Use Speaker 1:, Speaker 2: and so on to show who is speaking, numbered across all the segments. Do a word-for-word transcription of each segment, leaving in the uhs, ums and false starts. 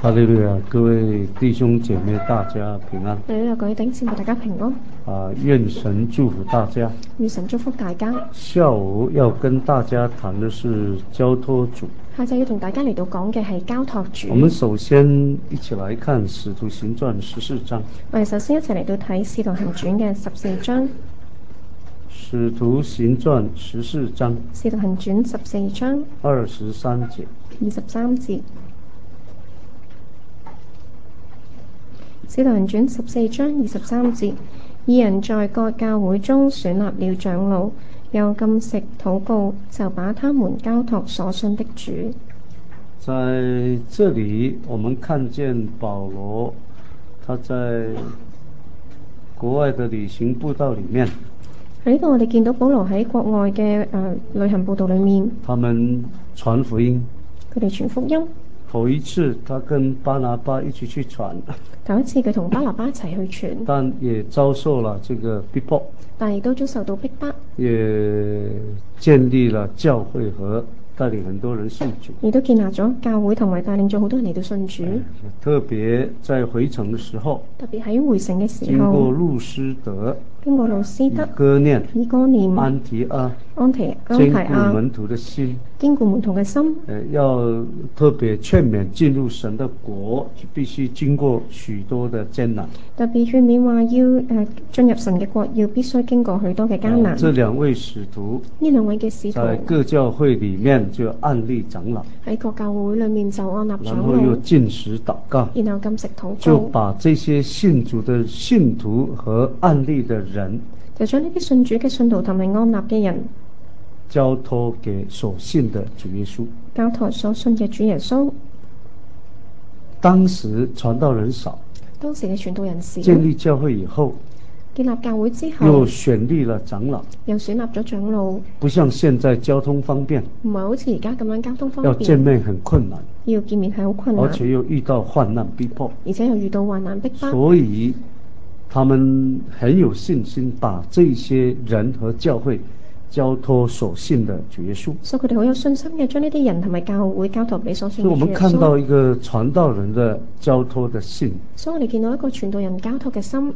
Speaker 1: 哈利路亞，各位弟兄姐妹，大家平安。
Speaker 2: 哈利路亞，各位弟兄姊妹，大家平安。
Speaker 1: 啊，願神祝福大家。
Speaker 2: 願神祝福大家。
Speaker 1: 下午要跟大家談的是交託主。
Speaker 2: 下晝要同大家嚟到講嘅係交託主。
Speaker 1: 我們首先一起來看《使徒行傳》十四章。
Speaker 2: 我哋首先一齊嚟到睇《使徒行傳》嘅十四章。《
Speaker 1: 使徒行傳》十四章。《
Speaker 2: 使徒行傳》十四章。
Speaker 1: 二十三節。
Speaker 2: 二十三節。《使徒行傳》十四章二十三節，二人在各教會中選立了長老，又禁食禱告，就把他們交託所信的主。
Speaker 1: 在這裏我們看見保羅他在國外的旅行佈道裏面，
Speaker 2: 喺呢度我哋見到保羅喺國外嘅誒、呃、旅行佈道裏面，
Speaker 1: 他們傳福音，
Speaker 2: 佢哋傳福音。
Speaker 1: 頭一次他跟巴拿巴一起去傳，
Speaker 2: 頭一次佢同巴拿巴一齊去傳，
Speaker 1: 但也遭受了這個逼迫，
Speaker 2: 但亦都遭受到逼迫，
Speaker 1: 也建立了教會和帶領很多人信主，
Speaker 2: 亦都建立咗教會同埋帶領咗好多人嚟到信主。
Speaker 1: 特別在回程嘅時候，
Speaker 2: 特別喺回程嘅時候，
Speaker 1: 經過路斯德、
Speaker 2: 經過路斯德、
Speaker 1: 以哥念、
Speaker 2: 以哥念、
Speaker 1: 安提阿、
Speaker 2: 安提安提阿，
Speaker 1: 堅固門徒的心，
Speaker 2: 堅固門徒嘅心。
Speaker 1: 誒，要特別勸勉進入神的國，必須經過許多的艱難。
Speaker 2: 特別勸勉話要誒進入神嘅國，要必須經過許多嘅艱難。
Speaker 1: 這兩位使徒，
Speaker 2: 呢兩位嘅使徒，
Speaker 1: 在各教會裏面就按立長老，
Speaker 2: 喺各教會裏面就按立長老，
Speaker 1: 然後又禁食禱告，
Speaker 2: 然後禁食禱告，
Speaker 1: 就把這些信主的信徒和按立的人，
Speaker 2: 就將呢啲信主嘅信徒同埋按立嘅人
Speaker 1: 交託給所信的主耶穌。
Speaker 2: 交託所信嘅主耶穌。
Speaker 1: 當時傳道人少，
Speaker 2: 當時嘅傳道人少，
Speaker 1: 建立教會以後，
Speaker 2: 建立教會之後，
Speaker 1: 又選立了長老，
Speaker 2: 又選立咗長老。
Speaker 1: 不像現在交通方便，
Speaker 2: 唔係好似而家咁樣交通方便，
Speaker 1: 要見面很困難，
Speaker 2: 要見面係好困難，
Speaker 1: 而且又遇到患難逼迫，
Speaker 2: 而且又遇到患難逼迫，
Speaker 1: 所以他們很有信心把這些人和教會交託所信的主耶穌。
Speaker 2: 所以佢哋好有信心嘅將呢啲人同埋教會交託俾所信嘅主耶穌。
Speaker 1: 所以我們看到一個傳道人的交託的信，
Speaker 2: 所以我哋見到一個傳道人交託嘅心。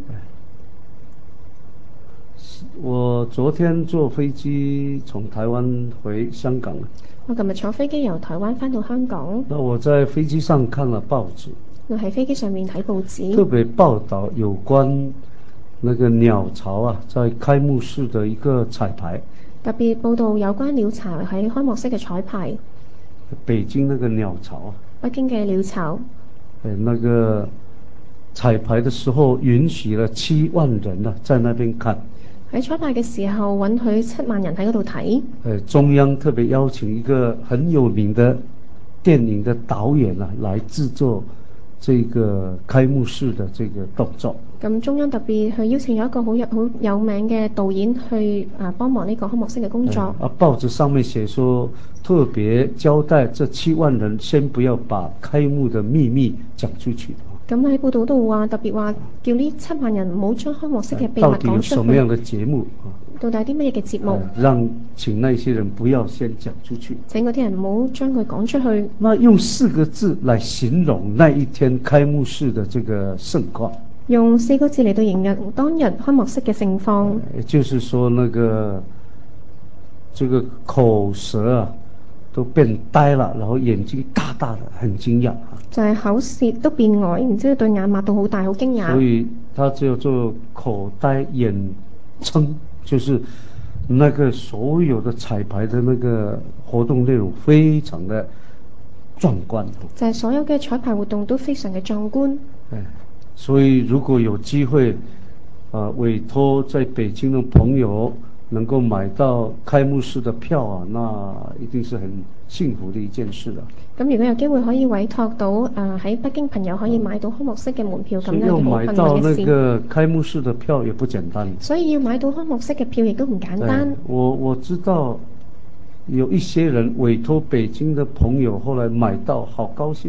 Speaker 1: 我昨天坐飛機從台灣回香港，
Speaker 2: 我琴日坐飛機由台灣返到香港。
Speaker 1: 那我在飛機上看了報紙，
Speaker 2: 我喺飛機上面睇報紙，
Speaker 1: 特別報道有關那個鳥巢啊，在開幕式的一個彩排。
Speaker 2: 特別報道有關鳥巢喺開幕式嘅彩排。
Speaker 1: 北京那個鳥巢啊，
Speaker 2: 北京嘅鳥巢，
Speaker 1: 誒，那個彩排的時候允許了七萬人啊，在那邊看。
Speaker 2: 喺彩排嘅時候允許七萬人喺嗰度睇。
Speaker 1: 誒，中央特別邀請一個很有名的電影的導演啊，來製作這個開幕式的這個動作。咁
Speaker 2: 中央特別去邀請咗一個好有好有名嘅導演去啊幫忙呢個開幕式嘅工作。
Speaker 1: 啊，報紙上面寫說，特別交代這七萬人先不要把開幕的秘密講出去。
Speaker 2: 咁喺報道度話，特別話叫呢七萬人唔好將開幕式嘅秘密講出去。到底有
Speaker 1: 什麼樣的節目？
Speaker 2: 到底啲乜嘢嘅節目？
Speaker 1: 讓請那些人不要先講出去。
Speaker 2: 請嗰啲人唔好將佢講出去。
Speaker 1: 那用四個字來形容那一天開幕式的這個盛況。
Speaker 2: 用四個字嚟到形容當日開幕式嘅盛況。
Speaker 1: 也就是說，那個這個口舌啊都變呆了，然後眼睛大大的，很驚訝。
Speaker 2: 就係口舌都變呆，然之後對眼擘到好大，好驚訝。
Speaker 1: 所以他叫做口呆眼撐，就是那個所有的彩排的那個活動內容非常的壯觀。
Speaker 2: 就係所有嘅彩排活動都非常嘅壯觀。
Speaker 1: 所以如果有機會，啊、呃，委託在北京的朋友能夠買到開幕式的票啊，那一定是很幸福的一件事啦。
Speaker 2: 咁如果有機會可以委託到誒喺、呃、北京朋友可以買到開幕式嘅門票，咁樣
Speaker 1: 要買到那個開幕式的票也不簡單。所以要買到開幕式嘅票亦都唔簡單。我我知道有一些人委託北京的朋友後來買到，好高興啊！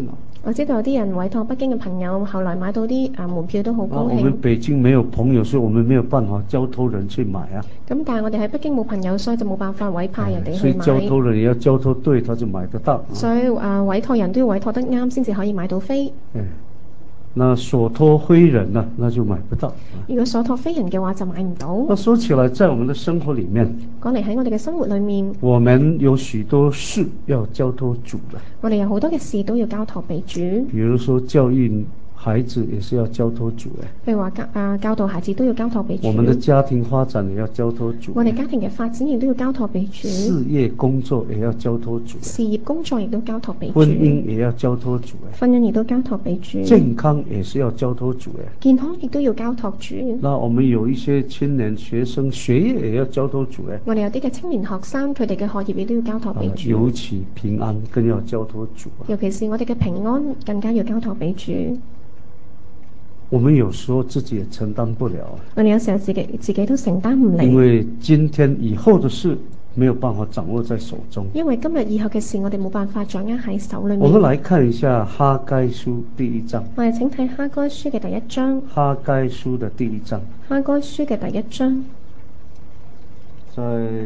Speaker 2: 我知道有啲人委託北京嘅朋友，後來買到啲啊門票都好高興。
Speaker 1: 我們北京沒有朋友，所以我們沒有辦法交託人去買啊。
Speaker 2: 咁但係我哋喺北京冇朋友，所以就冇辦法委派人哋
Speaker 1: 所以
Speaker 2: 去買。
Speaker 1: 交託人也要交託對，他就買得到。
Speaker 2: 所以啊，委託人都要委託得啱，先至可以買到飛。
Speaker 1: 嗯，那所託非人呢，那就買不到。
Speaker 2: 如果所託非人嘅話，就買唔到。
Speaker 1: 那說起來，在我們的生活裡面，
Speaker 2: 講嚟喺我哋嘅生活裡面，
Speaker 1: 我們有許多事要交託主的。
Speaker 2: 我哋有好多嘅事都要交託俾主。
Speaker 1: 比如說教育孩子也是要交託主嘅。
Speaker 2: 譬如話教啊教導孩子都要交託俾主。
Speaker 1: 我們的家庭發展也要交託主。
Speaker 2: 我哋家庭嘅發展亦都要交託俾主。
Speaker 1: 事業工作也要交託主。
Speaker 2: 事業工作亦都交託俾主。
Speaker 1: 婚姻也要交託主。
Speaker 2: 婚姻亦都交託俾主。
Speaker 1: 健康也是要交託主。
Speaker 2: 健康亦都要交託主。
Speaker 1: 那我們有一些青年學生學業也要交託主。
Speaker 2: 我哋有啲嘅青年學生，佢哋嘅學業亦都要交託俾主。
Speaker 1: 尤其平安更要交託主。
Speaker 2: 尤其是我哋嘅平安更加要交託俾主。
Speaker 1: 我們有時候自己也承擔不了。
Speaker 2: 我哋有時候自己自己都承擔唔嚟。
Speaker 1: 因為今天以後的事沒有辦法掌握在手中。
Speaker 2: 因為今日以後嘅事，我哋冇辦法掌握喺手裏面。
Speaker 1: 我們來看一下哈該書第一章。
Speaker 2: 我哋請睇哈該書嘅第一章。
Speaker 1: 哈該書的第一章。
Speaker 2: 哈該書嘅第一章。
Speaker 1: 在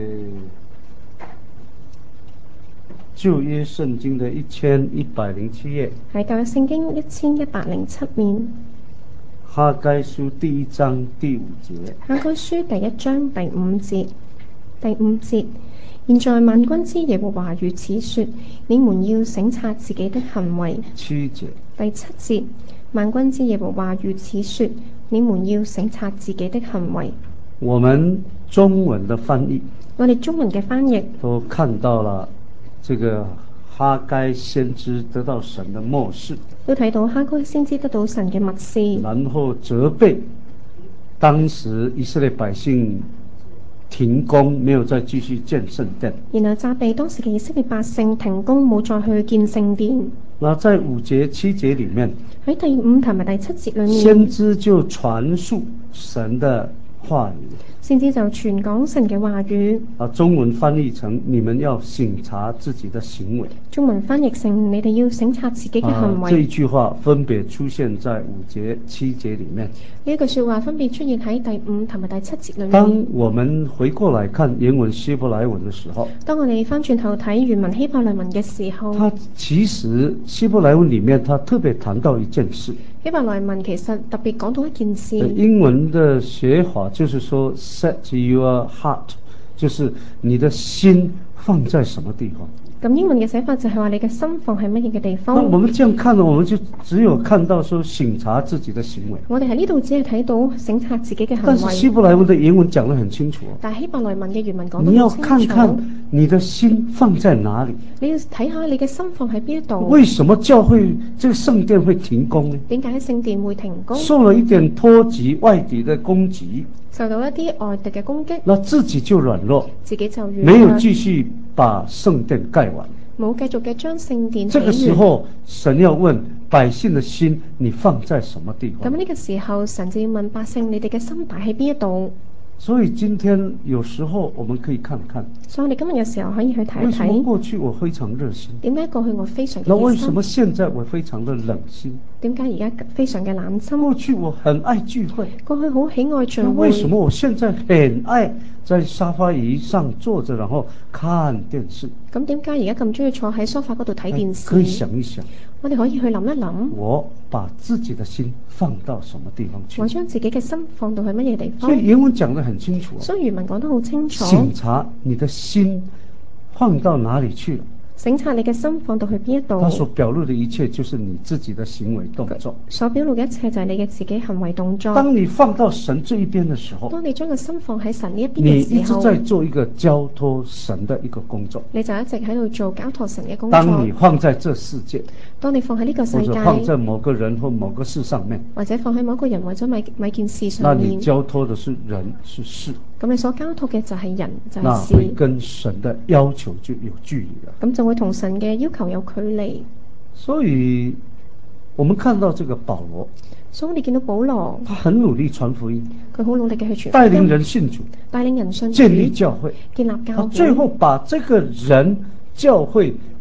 Speaker 1: 舊約聖經的一千一百零七頁。
Speaker 2: 喺舊約聖經一千一百零七面。
Speaker 1: 哈該書第一章第五節。
Speaker 2: 哈該書第一章第五節。第五節，現在萬軍之耶和華如此說：你們要省察自己的行為。
Speaker 1: 七節。
Speaker 2: 第七節，萬軍之耶和華如此說：你們要省察自己的行為。
Speaker 1: 我們中文的翻譯，
Speaker 2: 我哋中文嘅翻譯
Speaker 1: 都看到了這個哈該先知得到神的默示，
Speaker 2: 都睇到哈該先知得到神嘅默示，
Speaker 1: 然後責備當時以色列百姓停工，沒有再繼續建聖殿，
Speaker 2: 然後責備當時嘅以色列百姓停工，冇再去建聖殿。
Speaker 1: 那在五節七節裡面，
Speaker 2: 喺第五同埋第七節裡面，
Speaker 1: 先知就傳述神的話語，
Speaker 2: 先知就傳講神嘅話語。
Speaker 1: 啊，中文翻譯成你們要省察自己的行為。
Speaker 2: 中文翻譯成你哋要省察自己嘅行為。
Speaker 1: 啊，這一句話分別出現在五節、七節裡面。
Speaker 2: 呢一句說話分別出現喺第五同埋第七節裡面。
Speaker 1: 當我們回過來看原文希伯來文的時候，
Speaker 2: 當我哋翻轉頭睇原文希伯來文嘅時候，
Speaker 1: 它其實希伯來文裡面，它特別談到一件事。
Speaker 2: 希伯來文其實特別講到一件事。
Speaker 1: 英文的寫法就是說 set your heart， 就是你的心放在什麼地方。
Speaker 2: 咁英文嘅寫法就係話你嘅心放喺乜嘢嘅地方。
Speaker 1: 那我們這樣看呢，我們就只有看到說省察自己的行為。
Speaker 2: 我哋喺呢度只係睇到省察自己嘅行為。
Speaker 1: 但是希伯來文的原文講得很清楚。
Speaker 2: 但係希伯來文嘅原文講得好清楚。
Speaker 1: 你要看看你的心放在哪裡。
Speaker 2: 你要睇下你嘅心放喺邊度。
Speaker 1: 為什麼教會這個聖殿會停工呢？
Speaker 2: 點解聖殿會停工？
Speaker 1: 受了一點拖級外敵的攻擊，
Speaker 2: 受到一啲外敵嘅攻擊，
Speaker 1: 那自己就軟弱，
Speaker 2: 自己就軟弱，
Speaker 1: 沒有繼續把聖殿蓋完，
Speaker 2: 冇繼續嘅將聖殿起完。
Speaker 1: 這個時候神要問百姓的心，你放在什麼地方？
Speaker 2: 咁呢個時候神就要問百姓，你哋嘅心擺喺邊一度？
Speaker 1: 所以今天有時候我們可以看看，
Speaker 2: 所以我哋今日有時候可以去睇一睇。
Speaker 1: 為什麼過去我非常熱心？
Speaker 2: 點解過去我非常嘅熱心？
Speaker 1: 那為什麼現在我非常的冷心？
Speaker 2: 點解而家非常嘅冷心？
Speaker 1: 過去我很愛聚會，
Speaker 2: 過去好喜愛聚會。
Speaker 1: 那為什麼我現在很愛在沙發椅上坐着，然後看電視？
Speaker 2: 咁點解而家咁中意坐喺梳化嗰度睇電視？
Speaker 1: 可以想一想，
Speaker 2: 我哋可以去諗一諗，
Speaker 1: 我把自己的心放到什麼地方去？
Speaker 2: 我將自己嘅心放到去乜嘢地方？
Speaker 1: 所以原文講得很清楚，
Speaker 2: 所以原文講得好清楚。
Speaker 1: 省察你的心放到哪裡去了？
Speaker 2: 省察你嘅心放到去邊一度？
Speaker 1: 他所表露的一切就是你自己的行為動作。
Speaker 2: 所表露嘅一切就係你嘅自己行為動作。
Speaker 1: 當你放到神這一邊的時候，
Speaker 2: 當你將個心放喺神呢一邊
Speaker 1: 你
Speaker 2: 嘅時候，
Speaker 1: 一直在做一個交託神的一個工作。
Speaker 2: 你就一直喺度做交託神嘅工作。
Speaker 1: 當你放在這世界，
Speaker 2: 當你放喺呢個世界，
Speaker 1: 或者放在某個人或某個事上面，
Speaker 2: 或者放喺某個人或者某某件事上
Speaker 1: 那
Speaker 2: 面，
Speaker 1: 你交託的是人是事。
Speaker 2: 咁你所交託嘅就係人就係事，
Speaker 1: 那會跟神的要求就有距離了。
Speaker 2: 咁就會同神嘅要求有距離。
Speaker 1: 所以我們看到這個保羅，
Speaker 2: 所以我哋見到保羅，
Speaker 1: 他很努力傳福音，
Speaker 2: 佢好努力嘅去傳福音，
Speaker 1: 帶領人信主，
Speaker 2: 帶領人信主，
Speaker 1: 建立教會，
Speaker 2: 建立教會，
Speaker 1: 他最後把這個人教會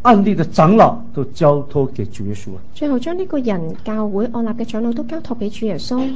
Speaker 1: 案例的長老都交託給主耶穌。
Speaker 2: 最後將呢個人教會按立嘅長老都交託俾主耶穌。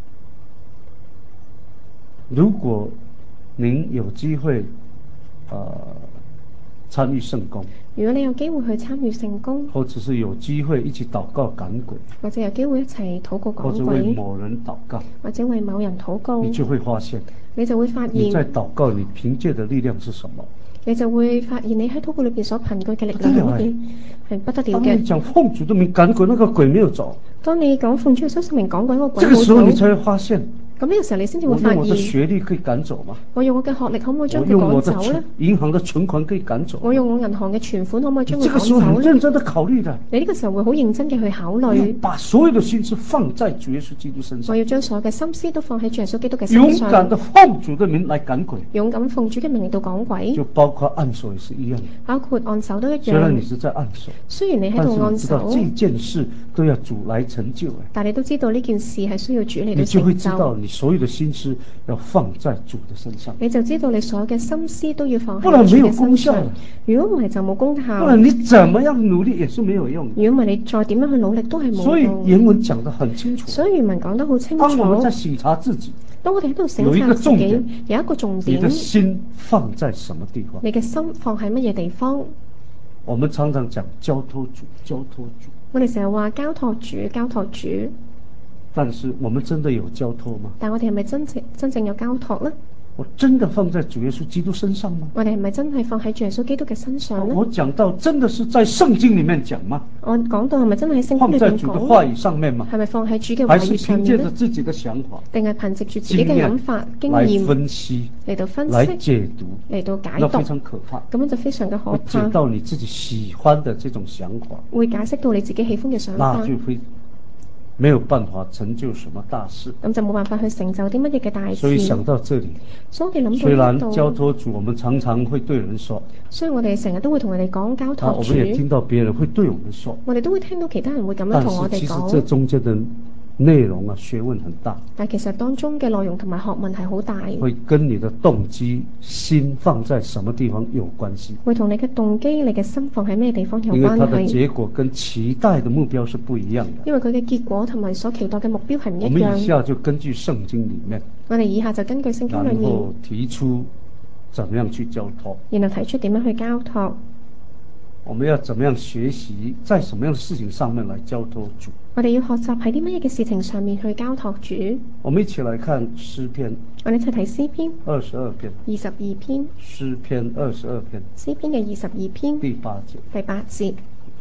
Speaker 1: 如果您有機會，呃，參與聖工，
Speaker 2: 如果你有機會去參與聖工，
Speaker 1: 或者是有機會一起禱告趕鬼，
Speaker 2: 或者有機會一齊禱告趕鬼，
Speaker 1: 或者為某人禱告，
Speaker 2: 或者為某人禱告，
Speaker 1: 你就會發現，
Speaker 2: 你就會發現
Speaker 1: 你在禱告你憑借的力量是什麼？
Speaker 2: 你就會發現你喺禱告裏邊所憑據嘅力量係乜嘢，係不得了嘅。
Speaker 1: 當你講奉主的名趕鬼，那個鬼沒有走。
Speaker 2: 當你講奉主耶穌聖名趕鬼，那個鬼冇走。
Speaker 1: 這個時候你才會發現。
Speaker 2: 咁呢個時候你先至會發現，
Speaker 1: 我用我的學歷可以趕走嗎？
Speaker 2: 我用我嘅學歷可唔可以將佢趕走呢？
Speaker 1: 我用我的銀行的存款可以趕走？
Speaker 2: 我用我銀行嘅存款可唔可以將佢趕走呢？
Speaker 1: 這個時候很認真的考慮的。
Speaker 2: 你呢個時候會好認真嘅去考慮，
Speaker 1: 把所有的心思放在主耶穌基督身上。
Speaker 2: 我要將所有嘅心思都放喺主耶穌基督嘅身上。
Speaker 1: 勇敢的奉主的名來趕鬼。
Speaker 2: 勇敢奉主嘅名嚟到趕鬼。
Speaker 1: 就包括按手也是一樣。
Speaker 2: 包括按手都一樣。
Speaker 1: 雖然你是在按手，
Speaker 2: 雖然你喺度按手，
Speaker 1: 但是你知道這件事都要主來成就。
Speaker 2: 但你都知道呢件事係需要主嚟到成就。
Speaker 1: 你就會知道你所有的心思要放在主的身上，
Speaker 2: 你就知道你所有嘅心思都要放喺主嘅身上。
Speaker 1: 不然沒有功效。
Speaker 2: 如果唔係就冇功效。
Speaker 1: 不然你怎麼樣努力也是沒有用。
Speaker 2: 如果唔係你再點樣去努力都係冇用。
Speaker 1: 所以原文講得很清楚。
Speaker 2: 所以原文講得好清楚。
Speaker 1: 當我們在省察自己，
Speaker 2: 當我哋喺度省察自己，有一個重點。
Speaker 1: 你的心放在什麼地方？
Speaker 2: 你嘅心放喺乜嘢地方？
Speaker 1: 我們常常講交託主，交託主。
Speaker 2: 我哋成日話交託主，交託主。
Speaker 1: 但是我們真的有交託嗎？
Speaker 2: 但我哋係咪真正真正有交託呢？
Speaker 1: 我真的放在主耶穌基督身上嗎？
Speaker 2: 我哋係咪真係放喺主耶穌基督嘅身上呢？
Speaker 1: 我講到真的是在聖經裏面講嗎？
Speaker 2: 我講到係咪真係喺聖經裏面講？
Speaker 1: 放在主的話語上面嗎？
Speaker 2: 係咪放喺主嘅話語上面呢？
Speaker 1: 還是憑借着自己的想法？
Speaker 2: 定係憑藉住自己嘅諗法、經驗
Speaker 1: 來分析、
Speaker 2: 嚟到分析、
Speaker 1: 來解讀、
Speaker 2: 嚟到解讀？
Speaker 1: 那非常可怕。
Speaker 2: 咁樣就非常嘅可怕。
Speaker 1: 會解到你自己喜歡的這種想法，
Speaker 2: 會解釋到你自己喜歡嘅想法。
Speaker 1: 那就會沒有辦法成就什麼大事，
Speaker 2: 咁就冇辦法去成就啲乜嘢嘅大事。
Speaker 1: 所以想到這裡，
Speaker 2: 所以我哋諗到呢度，
Speaker 1: 雖然交託主，我們常常會對人說，
Speaker 2: 所以我哋成日都會同人哋講交託主。
Speaker 1: 啊，我們也聽到別人會對我們說，
Speaker 2: 我哋都會聽到其他人會咁樣同我哋講。
Speaker 1: 但是其實這中間的內容啊，學問很大。
Speaker 2: 但其實當中嘅內容同埋學問係好大，
Speaker 1: 會跟你的動機心放在什麼地方有關係。
Speaker 2: 會同你嘅動機、你嘅心放喺咩地方有關係。
Speaker 1: 因為它的結果跟期待的目標是不一樣的。
Speaker 2: 因為佢嘅結果同埋所期待嘅目標係唔一樣。
Speaker 1: 我們以下就根據聖經裡面，
Speaker 2: 我哋以下就根據聖經裡面，
Speaker 1: 然後提出怎麼樣去交託，
Speaker 2: 然後提出點樣去交託。
Speaker 1: 我們要怎麼樣學習，在什麼樣的事情上面來交託主？
Speaker 2: 我哋要學習喺啲乜嘢嘅事情上面去交託主。
Speaker 1: 我們一起來看詩篇。
Speaker 2: 我哋一齊睇詩篇。
Speaker 1: 二十二篇。
Speaker 2: 二十二篇。
Speaker 1: 詩篇二十二篇。
Speaker 2: 詩篇嘅二十二篇。
Speaker 1: 第八節。
Speaker 2: 第八節。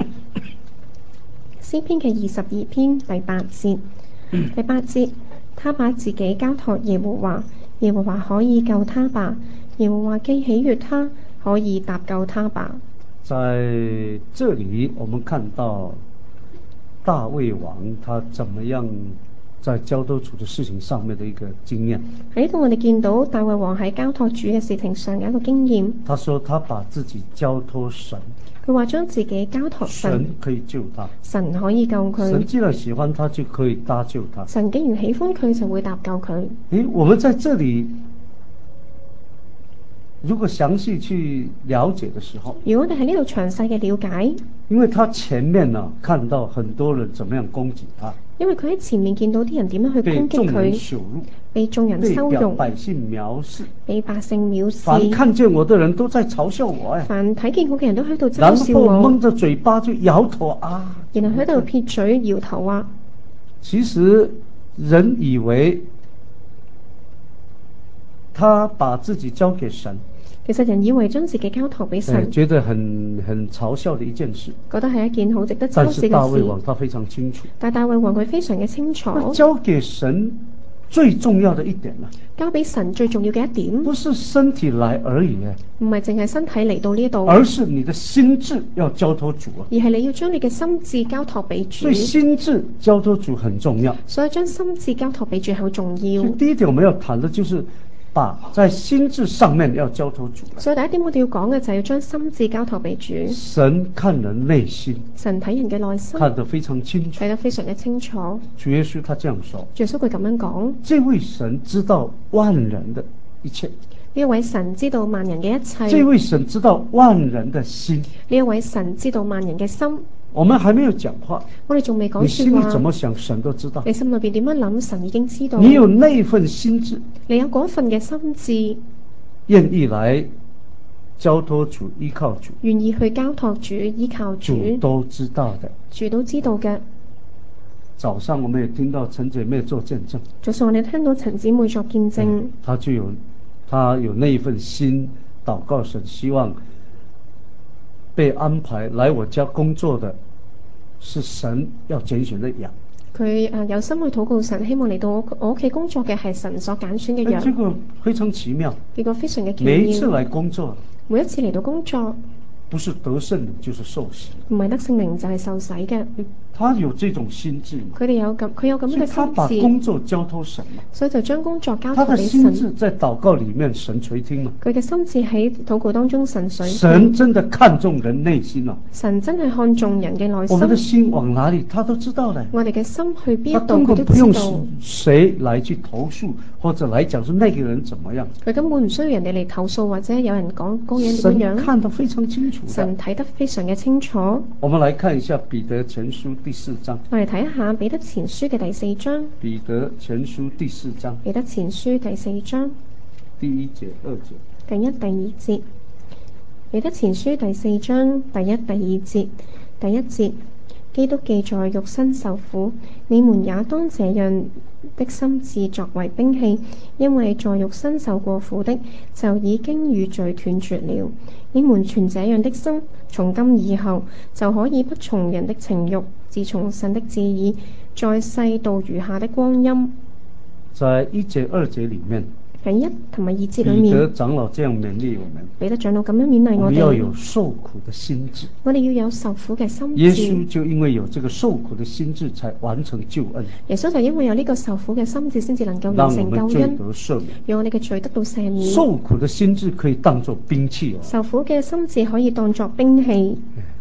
Speaker 2: 詩篇嘅二十二篇第八節。第八節，他把自己交託耶和華，耶和華可以救他吧？耶和華既喜悅他，可以搭救他吧？
Speaker 1: 在這裡，我們看到大衛王他怎麼樣在交託主的事情上面的一個經驗。喺呢度我哋見到大衛王喺交託主嘅事情上有一個經驗。他說他把自己交託神。佢話將自己交託神。神可以救他。神可以救佢。神既然喜歡他，就可以搭救他。神既然喜歡佢，就會搭救佢。誒，我們在這裡。如果詳細去了解的時候，如果我哋喺呢度詳細嘅了解，因為他前面呢看到很多人怎麼樣攻擊他，因為佢喺前面見到啲人點樣去攻擊佢，被眾人羞辱，被百姓藐視，被百姓藐視，凡看見我的人都在嘲笑我，誒，凡睇見我嘅人都喺度嘲笑我，然後蒙着嘴巴就搖頭啊，然後喺度撇嘴搖頭啊。其實人以為他把自己交給神。其實人以為將自己交託俾神，覺得很很嘲笑的一件事，覺得係一件好值得嘲笑嘅事。但是大衛王他非常清楚，但大衛王佢非常嘅清楚，交給神最重要的一點啦，交俾神最重要嘅一點，不是身體來而已，唔係淨係身體嚟到呢度，而是你的心智要交託主啊，而係你要將你嘅心智交託俾主，所以心智交託主很重要，所以將心智交託俾主好重要。第一點我們要談的就是。把在心智上面要交託主，所以第一點我哋要講嘅就係要將心智交託俾主。神看人內心，神睇人嘅內心，看得非常清楚，睇得非常嘅清楚。主耶穌他這樣說，主耶穌佢咁樣講，這位神知道萬人的一切，
Speaker 2: 呢一位神知道萬人嘅一切，
Speaker 1: 這位神知道萬人的心。
Speaker 2: 呢一位神知道萬人嘅心。
Speaker 1: 我們還沒有講話，
Speaker 2: 我哋仲未講
Speaker 1: 你心裏
Speaker 2: 說話，
Speaker 1: 怎麼想，神都知道。
Speaker 2: 你心裏邊點樣諗，神已經知道。
Speaker 1: 你有那份心志，
Speaker 2: 你有嗰份嘅心志，
Speaker 1: 願意來交託主，依靠主，
Speaker 2: 願意去交託主，依靠主，
Speaker 1: 主都知道的。
Speaker 2: 主都知道嘅。
Speaker 1: 早上我們也聽到陳姐妹做見證，
Speaker 2: 早上我哋聽到陳姊妹作見證，
Speaker 1: 嗯、她就有，她有那一份心，禱告神，希望被安排來我家工作的是神要揀選的羊。
Speaker 2: 佢誒有心去禱告神，希望嚟到我我屋企工作嘅係神所揀選嘅羊。
Speaker 1: 這個非常奇妙，
Speaker 2: 結果非常嘅奇妙。
Speaker 1: 每一次來工作，
Speaker 2: 每一次嚟到工作，
Speaker 1: 不是得聖靈就是受洗，
Speaker 2: 唔係得聖靈就係受洗嘅。
Speaker 1: 他有這種心志，
Speaker 2: 佢哋有咁，佢有咁樣嘅心志，
Speaker 1: 他把工作交託神嘛，
Speaker 2: 所以就將工作交
Speaker 1: 他的
Speaker 2: 託俾
Speaker 1: 心志
Speaker 2: 神。
Speaker 1: 在禱告裏面神垂聽嘛，
Speaker 2: 佢嘅心志喺禱告當中神垂聽。
Speaker 1: 神真的看重人內心啊，
Speaker 2: 神真係看重人嘅內心。
Speaker 1: 我們的心往哪裏，他都知道的。
Speaker 2: 我哋嘅心去邊
Speaker 1: 他
Speaker 2: 一度，佢都
Speaker 1: 根本不用
Speaker 2: 知道。
Speaker 1: 誰來去投訴或者來講說那個人怎麼樣，
Speaker 2: 佢根本唔需要人哋嚟投訴，或者有人講嗰個人點
Speaker 1: 神
Speaker 2: 樣。
Speaker 1: 看得非常清楚的。
Speaker 2: 神睇得非常嘅清楚。
Speaker 1: 我們來看一下彼得前書第四章。
Speaker 2: 我哋睇一下彼得前書嘅第四章。
Speaker 1: 彼得前書第四章。
Speaker 2: 彼得前書第四章。
Speaker 1: 第一節、二節。
Speaker 2: 第一、第二節。彼得前書第四章第一、第二節。第一節，基督既在肉身受苦，你們也當這樣的心志作為兵器，因為在肉身受過苦的，就已經與罪斷絕了。你們存這樣的心，從今以後就可以不從人的情慾，自從神的旨意，在世度餘下的光陰。
Speaker 1: 在一節二節裡面，
Speaker 2: 第一同埋二節裡面，
Speaker 1: 彼得長老這樣勉勵我們，
Speaker 2: 彼得長老咁樣勉勵我哋，
Speaker 1: 我們要有受苦的心志。
Speaker 2: 我哋要有受苦嘅心志。
Speaker 1: 耶穌就因為有這個受苦的心志，才完成救恩。
Speaker 2: 耶穌就因為有呢個受苦嘅心志，先至能夠完成救
Speaker 1: 讓我們罪
Speaker 2: 恩，
Speaker 1: 得赦免，
Speaker 2: 讓我哋嘅罪得到赦免。
Speaker 1: 受苦的心志可以當作兵器哦。
Speaker 2: 受苦嘅心志可以當作兵器。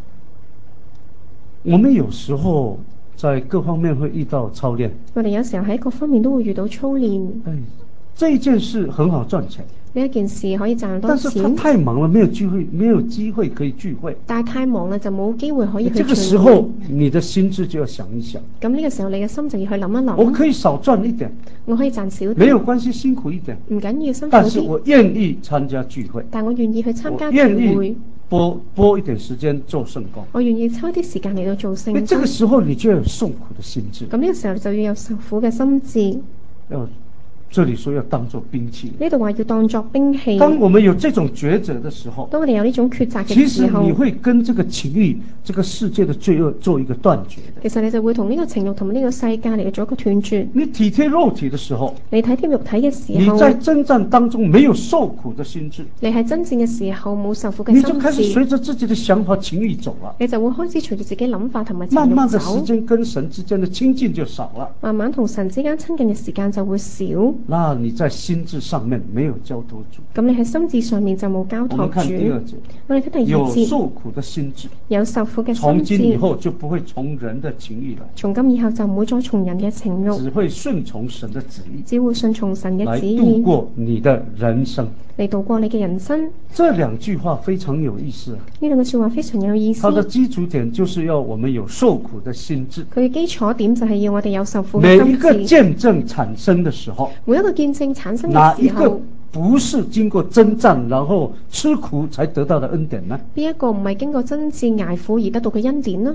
Speaker 1: 我們有時候在各方面會遇到操練，
Speaker 2: 我哋有時候喺各方面都會遇到操練。
Speaker 1: 哎，這件事很好賺錢，
Speaker 2: 呢一件事可以賺多
Speaker 1: 但是他
Speaker 2: 錢，
Speaker 1: 太忙了，沒有聚會，沒有機會可以聚會。
Speaker 2: 但係太忙啦，就冇機會可以去
Speaker 1: 這個時
Speaker 2: 聚會。
Speaker 1: 候，你的心智就要想一想，
Speaker 2: 咁呢個時候，你嘅心就要去諗一諗。
Speaker 1: 我可以少賺一點，
Speaker 2: 我可以賺少啲，
Speaker 1: 沒有關係，辛苦一點，
Speaker 2: 唔緊要辛苦
Speaker 1: 但是
Speaker 2: 啲。
Speaker 1: 我願意參加聚會，
Speaker 2: 但我願意去參加
Speaker 1: 我
Speaker 2: 聚
Speaker 1: 願
Speaker 2: 會，
Speaker 1: 意撥撥一點時間做聖工。
Speaker 2: 我願意抽啲時間嚟到做聖
Speaker 1: 那這個
Speaker 2: 工。
Speaker 1: 時候，你就要有受苦的心智。
Speaker 2: 咁呢個時候就要有受苦嘅心志。
Speaker 1: 要這裡說要當作兵器。
Speaker 2: 呢度話要當作兵器。
Speaker 1: 當我們有這種抉擇的時候，
Speaker 2: 當我哋有呢種抉擇
Speaker 1: 其
Speaker 2: 嘅時候，
Speaker 1: 實你會跟這個情慾、這個世界的罪惡做一個斷絕的。
Speaker 2: 其實你就會同呢個情慾同埋呢個世界嚟做一個斷絕。
Speaker 1: 你體貼肉體的時候，
Speaker 2: 你體貼肉體嘅時候，
Speaker 1: 你在征戰當中沒有受苦的心志，
Speaker 2: 你喺真正嘅時候冇受苦嘅
Speaker 1: 你就開始
Speaker 2: 心志，
Speaker 1: 隨着自己的想法、情慾走了。
Speaker 2: 你就會開始隨住自己諗法同埋情
Speaker 1: 慢慢
Speaker 2: 慾
Speaker 1: 的時
Speaker 2: 走。
Speaker 1: 間跟神之間的親近就少了。
Speaker 2: 慢慢同神之間親近嘅時間就會少。
Speaker 1: 那你在心智上面沒有交託主。
Speaker 2: 咁你喺心智上面就冇交託
Speaker 1: 我們看第二
Speaker 2: 主。
Speaker 1: 節，
Speaker 2: 我哋睇第二
Speaker 1: 有
Speaker 2: 節，
Speaker 1: 受苦的心志，
Speaker 2: 有受苦嘅
Speaker 1: 從
Speaker 2: 心志，
Speaker 1: 今以後就不會從人的情慾來，
Speaker 2: 從今以後就唔會再從人嘅情慾，
Speaker 1: 只會順從神的旨意，
Speaker 2: 只會順從神嘅
Speaker 1: 來
Speaker 2: 旨
Speaker 1: 度
Speaker 2: 意
Speaker 1: 過你的人生。
Speaker 2: 嚟度過你嘅人生。
Speaker 1: 這兩句話非常有意思啊！
Speaker 2: 呢兩句說話非常有意思。
Speaker 1: 它的基礎點就是要我們有受苦的心志。
Speaker 2: 佢嘅基礎點就係要我哋有受苦嘅
Speaker 1: 每一
Speaker 2: 心
Speaker 1: 個
Speaker 2: 志。
Speaker 1: 見證產生的時候，
Speaker 2: 每一個見證產生
Speaker 1: 哪一個
Speaker 2: 嘅時候，
Speaker 1: 不是經過征戰然後吃苦才得到的恩典呢？
Speaker 2: 邊一個唔係經過真摯捱苦而得到嘅恩典呢？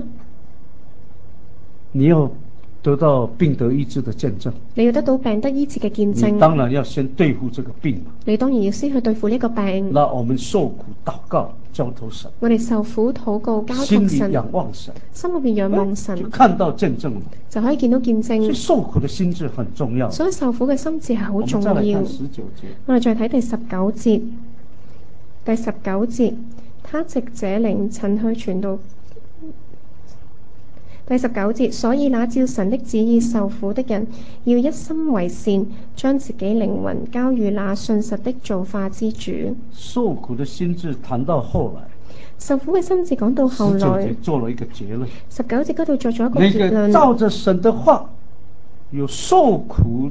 Speaker 1: 你要得到病得醫治的見證，
Speaker 2: 你要得到病得醫治嘅見
Speaker 1: 你
Speaker 2: 證，
Speaker 1: 當然要先對付這個病嘛。
Speaker 2: 你當然要先去對付呢個病。
Speaker 1: 那我們受苦禱告交託神，
Speaker 2: 我哋受苦禱告交
Speaker 1: 心裏
Speaker 2: 託神，
Speaker 1: 仰望神，
Speaker 2: 心裏邊仰望神，
Speaker 1: 就看到見證了。
Speaker 2: 就可以見到見
Speaker 1: 所以
Speaker 2: 證。
Speaker 1: 受苦的心智很重要。
Speaker 2: 所以受苦嘅心志係好
Speaker 1: 我們
Speaker 2: 重要
Speaker 1: 再來看。十九節，
Speaker 2: 我哋再睇第十九節。第十九節，他藉這靈曾去傳道。第十九節，所以那照神的旨意受苦的人，要一心為善，將自己靈魂交予那信實的造化之主。
Speaker 1: 受苦的心智談到後來，
Speaker 2: 受苦嘅心志講到後
Speaker 1: 十九
Speaker 2: 來，
Speaker 1: 節做了一個結論。
Speaker 2: 十九節嗰度作咗一個
Speaker 1: 那
Speaker 2: 結論。
Speaker 1: 個照着神的話，有受苦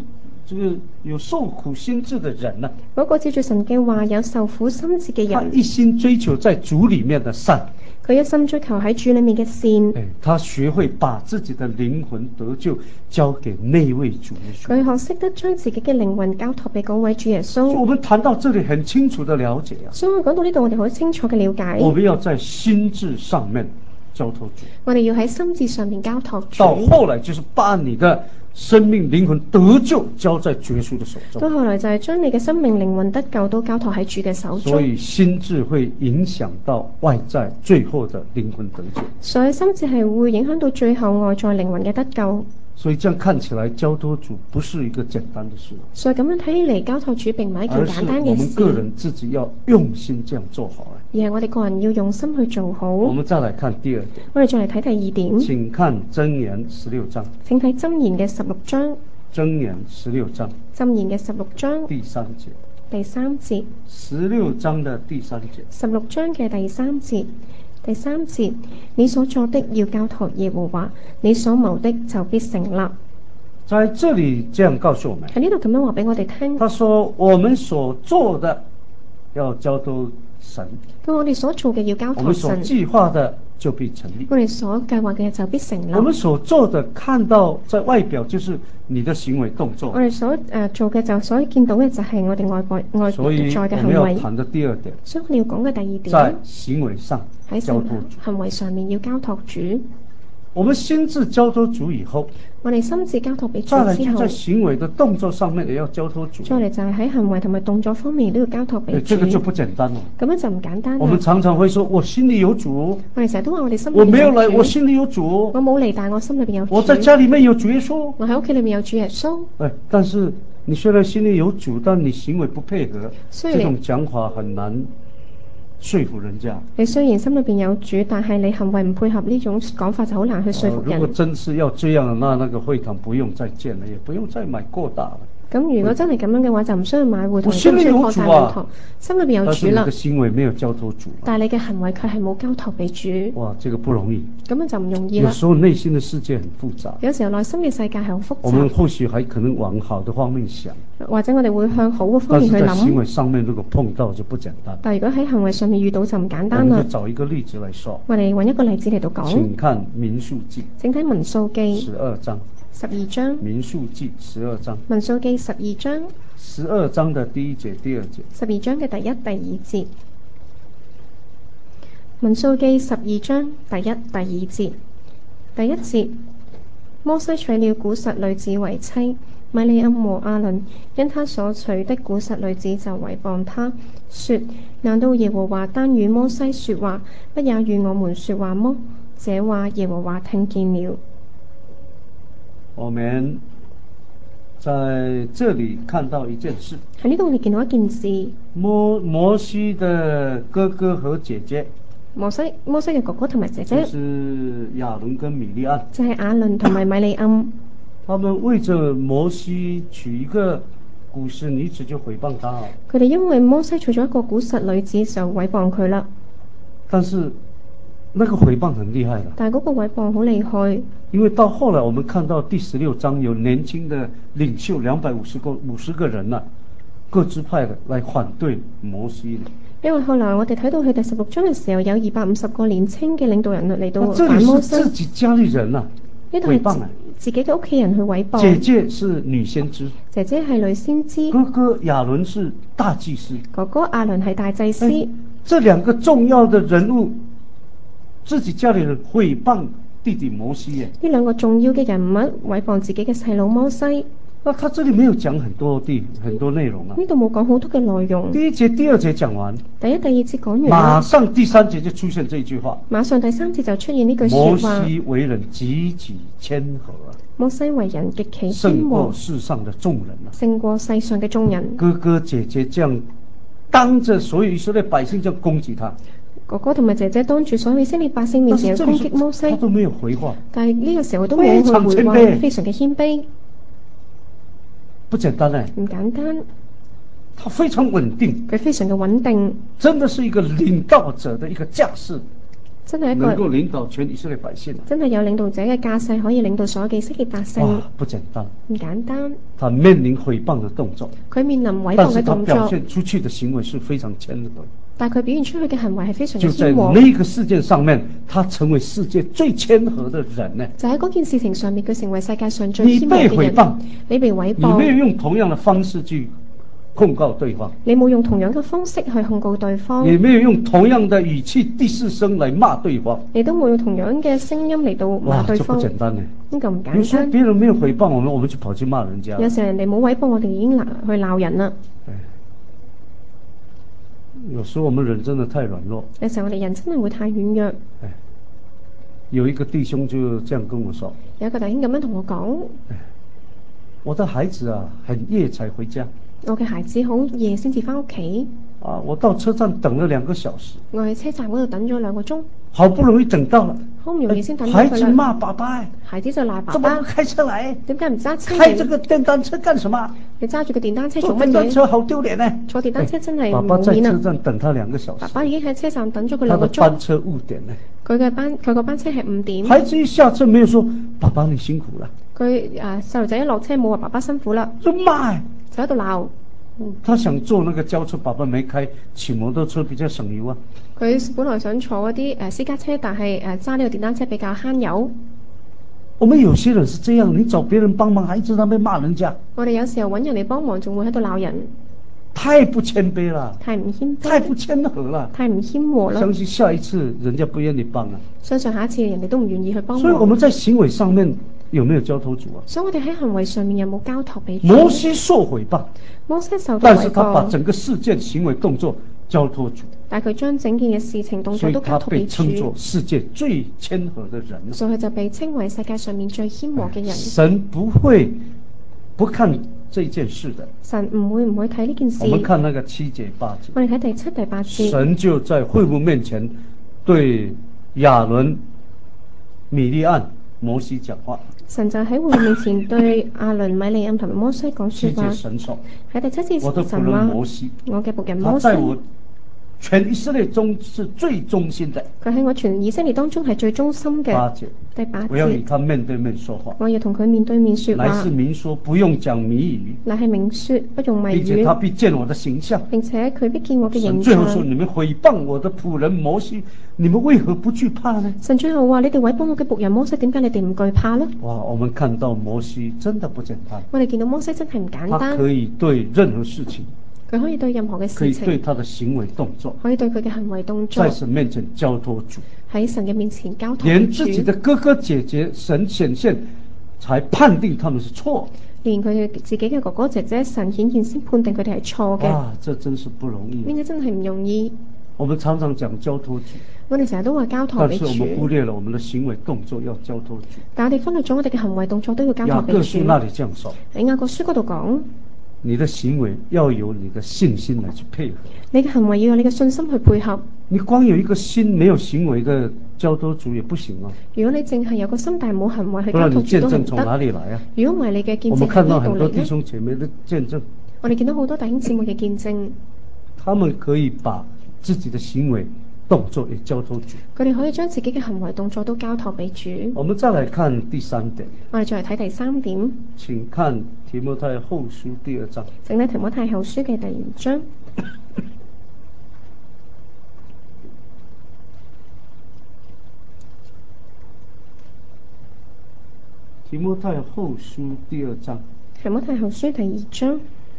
Speaker 1: 这个有受苦心志的人呢、
Speaker 2: 啊，嗰個照住神嘅話有受苦心志嘅
Speaker 1: 他
Speaker 2: 人，
Speaker 1: 一心追求在主裡面的善，
Speaker 2: 佢一心追求喺主裡面嘅善，
Speaker 1: 哎，他學會把自己的靈魂得救交給那位主耶穌。
Speaker 2: 佢學識得將自己嘅靈魂交託俾嗰位主耶
Speaker 1: 所以我
Speaker 2: 穌。
Speaker 1: 們談到這裡很清楚的了解啊，
Speaker 2: 所以我講到呢度，我哋好清楚嘅了解，
Speaker 1: 我們要在心智上面交託主，
Speaker 2: 我哋要喺心智上面交託主。
Speaker 1: 到後來就是把你的生命靈魂得救交在主耶穌的手
Speaker 2: 到
Speaker 1: 中。
Speaker 2: 後來就係將你嘅生命靈魂得救都交託喺主嘅手中。
Speaker 1: 所以心智會影響到外在最後的靈魂得救。
Speaker 2: 所以心智係會影響到最後外在靈魂嘅得救。
Speaker 1: 所以這樣看起來交託主不是一個簡單的事，
Speaker 2: 所以咁樣睇起嚟，交託主並唔係一件
Speaker 1: 而是
Speaker 2: 簡單嘅
Speaker 1: 我們個
Speaker 2: 事，
Speaker 1: 人自己要用心這樣做好。
Speaker 2: 而係我哋個人要用心去做好。
Speaker 1: 我們再來看第二點，
Speaker 2: 我哋再嚟睇第二點，
Speaker 1: 請看箴言十六章，
Speaker 2: 請睇箴言嘅十六章，
Speaker 1: 箴言十六章
Speaker 2: 箴言嘅十六章
Speaker 1: 第三節，
Speaker 2: 第三節，
Speaker 1: 十六章的第三節，
Speaker 2: 十六章嘅第三節，第三節，你所做的要交託耶和華，你所謀的就必成立。
Speaker 1: 在這裡這樣告訴我們，
Speaker 2: 喺呢度咁樣話俾我哋聽，
Speaker 1: 他說我們所做的要交託神，
Speaker 2: 咁我哋所做嘅要交託
Speaker 1: 我們所
Speaker 2: 神，
Speaker 1: 計劃的就必成立。
Speaker 2: 我哋所計劃嘅就必成立。
Speaker 1: 我們所做的看到在外表就是你的行為動作，
Speaker 2: 我哋所誒、呃、做嘅就所以見到嘅就係我哋外在外
Speaker 1: 所以
Speaker 2: 在嘅
Speaker 1: 我們
Speaker 2: 行為。
Speaker 1: 要談的第二點，
Speaker 2: 所以我哋要講嘅第二
Speaker 1: 在
Speaker 2: 點，
Speaker 1: 行為上
Speaker 2: 喺
Speaker 1: 交託
Speaker 2: 行
Speaker 1: 主。
Speaker 2: 行為上面要交託主。
Speaker 1: 我們心智交託主以後，
Speaker 2: 我哋心智交託俾主
Speaker 1: 再來
Speaker 2: 之後，
Speaker 1: 就在行為的動作上面也要交託主。
Speaker 2: 再嚟就係喺行為同埋動作方面都要交託俾
Speaker 1: 哎，
Speaker 2: 主。
Speaker 1: 這個就不簡單了。
Speaker 2: 咁樣就唔簡單啦。
Speaker 1: 我們常常會說，我心裡有主，
Speaker 2: 我哋成日都話我哋心裏
Speaker 1: 我沒有來，
Speaker 2: 主
Speaker 1: 我心裡有主，
Speaker 2: 我冇嚟，但係我心裏邊有主。
Speaker 1: 我在家裡面有主耶穌。
Speaker 2: 我喺屋企裏面有主耶穌。
Speaker 1: 哎，但是你雖然心裡有主，但你行為不配合，
Speaker 2: 所以你
Speaker 1: 這種講法很難說服人家。
Speaker 2: 你雖然心裏邊有主，但係你行為唔配合，呢種講法就好難去說服
Speaker 1: 呃、如
Speaker 2: 人。
Speaker 1: 果真是要這樣，那那個會堂不用再建了，也不用再買過大了。
Speaker 2: 咁如果真係咁樣嘅話，就唔需要買會堂，
Speaker 1: 我心裡有主啊
Speaker 2: 唔需要擴大會堂，心裏邊有主啦
Speaker 1: 但是你的。行為沒有交託主，
Speaker 2: 但係你嘅行為卻係冇交託俾主，
Speaker 1: 哇，這個不容易。
Speaker 2: 咁樣就唔容易
Speaker 1: 有
Speaker 2: 啦。
Speaker 1: 時候內心的世界很複雜，
Speaker 2: 有時候內心嘅世界係好複
Speaker 1: 我們
Speaker 2: 雜，
Speaker 1: 或許還可能往好的方面想，
Speaker 2: 或者我哋會向好嘅方
Speaker 1: 但是
Speaker 2: 面去
Speaker 1: 在行為
Speaker 2: 諗。
Speaker 1: 上面如果碰到就不簡單。
Speaker 2: 但係如果喺行為上面遇到就唔簡單啦
Speaker 1: 我們就。找一個例子來說，
Speaker 2: 我哋揾一個例子嚟到講，
Speaker 1: 請看民數記
Speaker 2: 請睇民數記
Speaker 1: 十二章，
Speaker 2: 十二章，
Speaker 1: 民數記十二章，
Speaker 2: 民數記十二章，
Speaker 1: 十二章的第一節、第二節。
Speaker 2: 十二章嘅第一、第二節。民數記十二章第一、第二節。第一節，摩西娶了古實女子為妻，米利暗和亞倫因他所娶的古實女子就毀謗他，說：難道耶和華單與摩西說話，不也與我們說話麼？這話耶和華聽見了。
Speaker 1: 我們在這裡看到一件事，
Speaker 2: 喺呢度我哋見到一件事，
Speaker 1: 摩摩西的哥哥和姐姐，
Speaker 2: 摩西摩西嘅哥哥同埋姐
Speaker 1: 就
Speaker 2: 姐，
Speaker 1: 是亞倫跟米利暗，
Speaker 2: 就係亞倫同埋米利暗，
Speaker 1: 他們為着摩西娶一個古實女子就毀謗他。
Speaker 2: 佢哋因為摩西娶咗一個古實女子就毀謗佢啦。
Speaker 1: 但是那個毀謗很厲害的，
Speaker 2: 但係嗰個毀謗好厲害，
Speaker 1: 因為到後來我們看到第十六章有年輕的領袖兩百五十個五十個人啦、啊，各支派的來反對摩西。
Speaker 2: 因為後來我哋睇到佢第十六章嘅時候，有二百五十個年輕嘅領導人嚟到
Speaker 1: 啊、這
Speaker 2: 反摩西。
Speaker 1: 裡是自己家裡人啊，
Speaker 2: 呢度係
Speaker 1: 毀謗啊！
Speaker 2: 自己嘅屋企人去毀謗。
Speaker 1: 姐姐是女先知，
Speaker 2: 姐姐係女先知，
Speaker 1: 哥哥亞倫是大祭司。
Speaker 2: 哥哥亞倫係大祭司。
Speaker 1: 哎，這兩個重要的人物，自己家裡人毀謗弟弟摩西耶。
Speaker 2: 呢兩個重要嘅人物毀謗自己嘅細佬摩西。
Speaker 1: 那他這裡沒有講很多地很多內容啊。
Speaker 2: 呢度冇講好多嘅內容。
Speaker 1: 第一節、第二節講完，
Speaker 2: 第一、第二節講完啦，
Speaker 1: 馬上第三節就出現這句話。
Speaker 2: 馬上第三節就出現呢句說
Speaker 1: 摩
Speaker 2: 話。
Speaker 1: 西為人極其謙和，
Speaker 2: 摩西為人極其謙
Speaker 1: 勝過
Speaker 2: 和，
Speaker 1: 世上的眾人啊。
Speaker 2: 勝過世上嘅眾人。
Speaker 1: 哥哥姐姐這樣當着所有以色列百姓這樣攻擊他，
Speaker 2: 哥哥同埋姐姐當住所有以色列百姓面前去攻擊摩西，
Speaker 1: 他都沒有回話，
Speaker 2: 但係呢個時候都冇去回話，非常嘅謙卑，
Speaker 1: 不簡單咧，
Speaker 2: 唔簡單，
Speaker 1: 他非常穩定，
Speaker 2: 佢非常嘅穩定，
Speaker 1: 真的是一個領導者的一個架勢。
Speaker 2: 真係一個
Speaker 1: 能夠領導全以色列百姓，
Speaker 2: 真係有領導者嘅架勢，可以領導所有嘅以色列百姓。
Speaker 1: 哇，不簡單，
Speaker 2: 唔簡單。
Speaker 1: 他面臨誹謗嘅動作，
Speaker 2: 佢面臨毀謗
Speaker 1: 但是他
Speaker 2: 嘅動作，
Speaker 1: 表現出去的行為是非常謙和。
Speaker 2: 但係佢表現出去嘅行為係非常
Speaker 1: 就在
Speaker 2: 謙和。
Speaker 1: 那個事件上面，他成為世界最謙和的人呢。
Speaker 2: 就喺嗰件事情上面，佢成為世界上最
Speaker 1: 你
Speaker 2: 謙和嘅人。
Speaker 1: 被誹謗，
Speaker 2: 你被毀
Speaker 1: 你
Speaker 2: 謗，
Speaker 1: 沒有用同樣的方式去控告對方，
Speaker 2: 你冇用同樣嘅方式去控告對方，
Speaker 1: 你沒有用同樣的語氣第四聲來罵對方，
Speaker 2: 你都冇用同樣嘅聲音嚟到罵對方。
Speaker 1: 哇，這不簡單呢。
Speaker 2: 呢個唔簡單。
Speaker 1: 有時候別人沒有誹謗我們，我們就跑去罵人家。
Speaker 2: 有時候人哋冇毀謗我哋，已經去鬧人啦。
Speaker 1: 有時候我們人真的太軟弱，
Speaker 2: 有時候我哋人真係會太軟弱。
Speaker 1: 有一個弟兄就這樣跟我說，
Speaker 2: 有一個弟兄咁樣同我講，
Speaker 1: 我的孩子啊，很夜才回家。
Speaker 2: 我嘅孩子好夜先至返屋企。
Speaker 1: 啊，我到車站等了兩個小時。
Speaker 2: 我喺車站嗰度等咗兩個鐘。
Speaker 1: 好不容易等到了，
Speaker 2: 好唔容易先等到佢啦。
Speaker 1: 孩子罵爸爸，
Speaker 2: 孩子就鬧爸爸，
Speaker 1: 怎麼不開車來？
Speaker 2: 點解唔揸車？
Speaker 1: 開這個電單車幹什麼？
Speaker 2: 你揸住個電單車做乜嘢？
Speaker 1: 坐電單車好丟臉呢！
Speaker 2: 坐電單車真係
Speaker 1: 爸爸在
Speaker 2: 冇面啊！
Speaker 1: 車站等他兩個小時。
Speaker 2: 爸爸已經喺車站等咗佢兩個鐘。
Speaker 1: 他的班車誤點呢？
Speaker 2: 佢嘅班佢個班車係五點。
Speaker 1: 孩子一下車沒有說爸爸你辛苦啦。
Speaker 2: 佢誒細路仔一落車冇話爸爸辛苦啦，
Speaker 1: 就罵，
Speaker 2: 就喺度鬧。
Speaker 1: 他想坐那個轎車，爸爸沒開，騎摩托車比較省油啊。
Speaker 2: 佢本來想坐嗰啲誒私家車，但係誒揸呢個電單車比較慳油。
Speaker 1: 我們有些人是這樣，你找別人幫忙，還一直在那邊罵人家。
Speaker 2: 我哋有時候揾人嚟幫忙，仲會喺度鬧人。
Speaker 1: 太不謙卑了，
Speaker 2: 太唔謙卑，
Speaker 1: 太不謙和了，
Speaker 2: 太唔謙和啦。
Speaker 1: 相信下一次人家不願意幫啊。
Speaker 2: 相信下一次人哋都唔願意去幫忙。
Speaker 1: 所以我們在行為上面有沒有交託主啊？
Speaker 2: 所以我哋喺行為上面有冇交託俾主？
Speaker 1: 摩西受誹謗，
Speaker 2: 摩西受到誹謗，
Speaker 1: 但是他把整個事件行為動作交託主。
Speaker 2: 但係佢將整件嘅事情動作都交託俾主。
Speaker 1: 所以他被稱作世界最謙和的人。
Speaker 2: 所以佢就被稱為世界上面最謙和嘅人。
Speaker 1: 神不會不看這件事的。
Speaker 2: 神唔會唔會睇呢件事。
Speaker 1: 我們看那個七節八節。
Speaker 2: 我哋睇第七第八節。
Speaker 1: 神就在會幕面前對亞倫、米利暗、摩西講話。
Speaker 2: 神就喺會幕面前對亞倫、米利暗同埋摩西講說話。
Speaker 1: 神說：
Speaker 2: 喺第七節，
Speaker 1: 我的僕人摩西，
Speaker 2: 我嘅僕人摩西，
Speaker 1: 全以色列中是最忠心的。
Speaker 2: 佢喺我全以色列當中係最忠心嘅。
Speaker 1: 八節，
Speaker 2: 第八節，
Speaker 1: 我要與他面對面說話。
Speaker 2: 我要同佢面對面說話。
Speaker 1: 乃是明說，不用講謎語。
Speaker 2: 乃係明說，不用謎語。
Speaker 1: 並且他必見我的形象。
Speaker 2: 並且佢必見我嘅形象。
Speaker 1: 最後說：你們誹謗我的僕人摩西，你們為何不懼怕呢？
Speaker 2: 神最後話：你哋毀謗我嘅僕人摩西，點解你哋唔懼怕呢？
Speaker 1: 哇！我們看到摩西真的不簡單。
Speaker 2: 我哋見到摩西真係唔簡單。
Speaker 1: 他可以對任何事情。
Speaker 2: 佢可以對任何嘅事情，
Speaker 1: 可以對他的行為動作，
Speaker 2: 可以對佢嘅行為動作，
Speaker 1: 在神面前交託主，
Speaker 2: 喺神嘅面前交託主，
Speaker 1: 連自己的哥哥姐姐神顯現，才判定他們是錯，
Speaker 2: 連佢自己嘅哥哥姐姐神顯現先判定佢哋係錯嘅。
Speaker 1: 哇！這真是不容易，
Speaker 2: 呢個真係唔容易。
Speaker 1: 我們常常講交託主，
Speaker 2: 我哋成日都話交託俾主，
Speaker 1: 但是我們忽略了我們的行為動作要交託主。
Speaker 2: 但我哋忽略咗我哋嘅行為動作都要交託俾主。
Speaker 1: 雅各書那裡這樣說，
Speaker 2: 喺雅各書嗰度講。
Speaker 1: 你的行為要有你的信心來去配合，
Speaker 2: 你嘅行為要有你嘅信心去配合。
Speaker 1: 你光有一個心沒有行為的交託主也不行啊。
Speaker 2: 如果你淨係有個心但係冇行為去交託主都唔得。
Speaker 1: 不然你見證從哪裡來啊？
Speaker 2: 如果唔係你嘅見證，
Speaker 1: 我們看到很多弟兄姐妹的見證，
Speaker 2: 我哋見到好多弟兄姊妹嘅見證，
Speaker 1: 他們可以把自己的行為動作也交託主，
Speaker 2: 佢哋可以將自己嘅行為動作都交託俾主。
Speaker 1: 我們再來看第三點，
Speaker 2: 我哋再嚟睇第三點，
Speaker 1: 請看提摩太後書第二章。
Speaker 2: 請睇提摩太後書嘅第二章。
Speaker 1: 提摩太後書第二章。
Speaker 2: 提摩太後書第二章。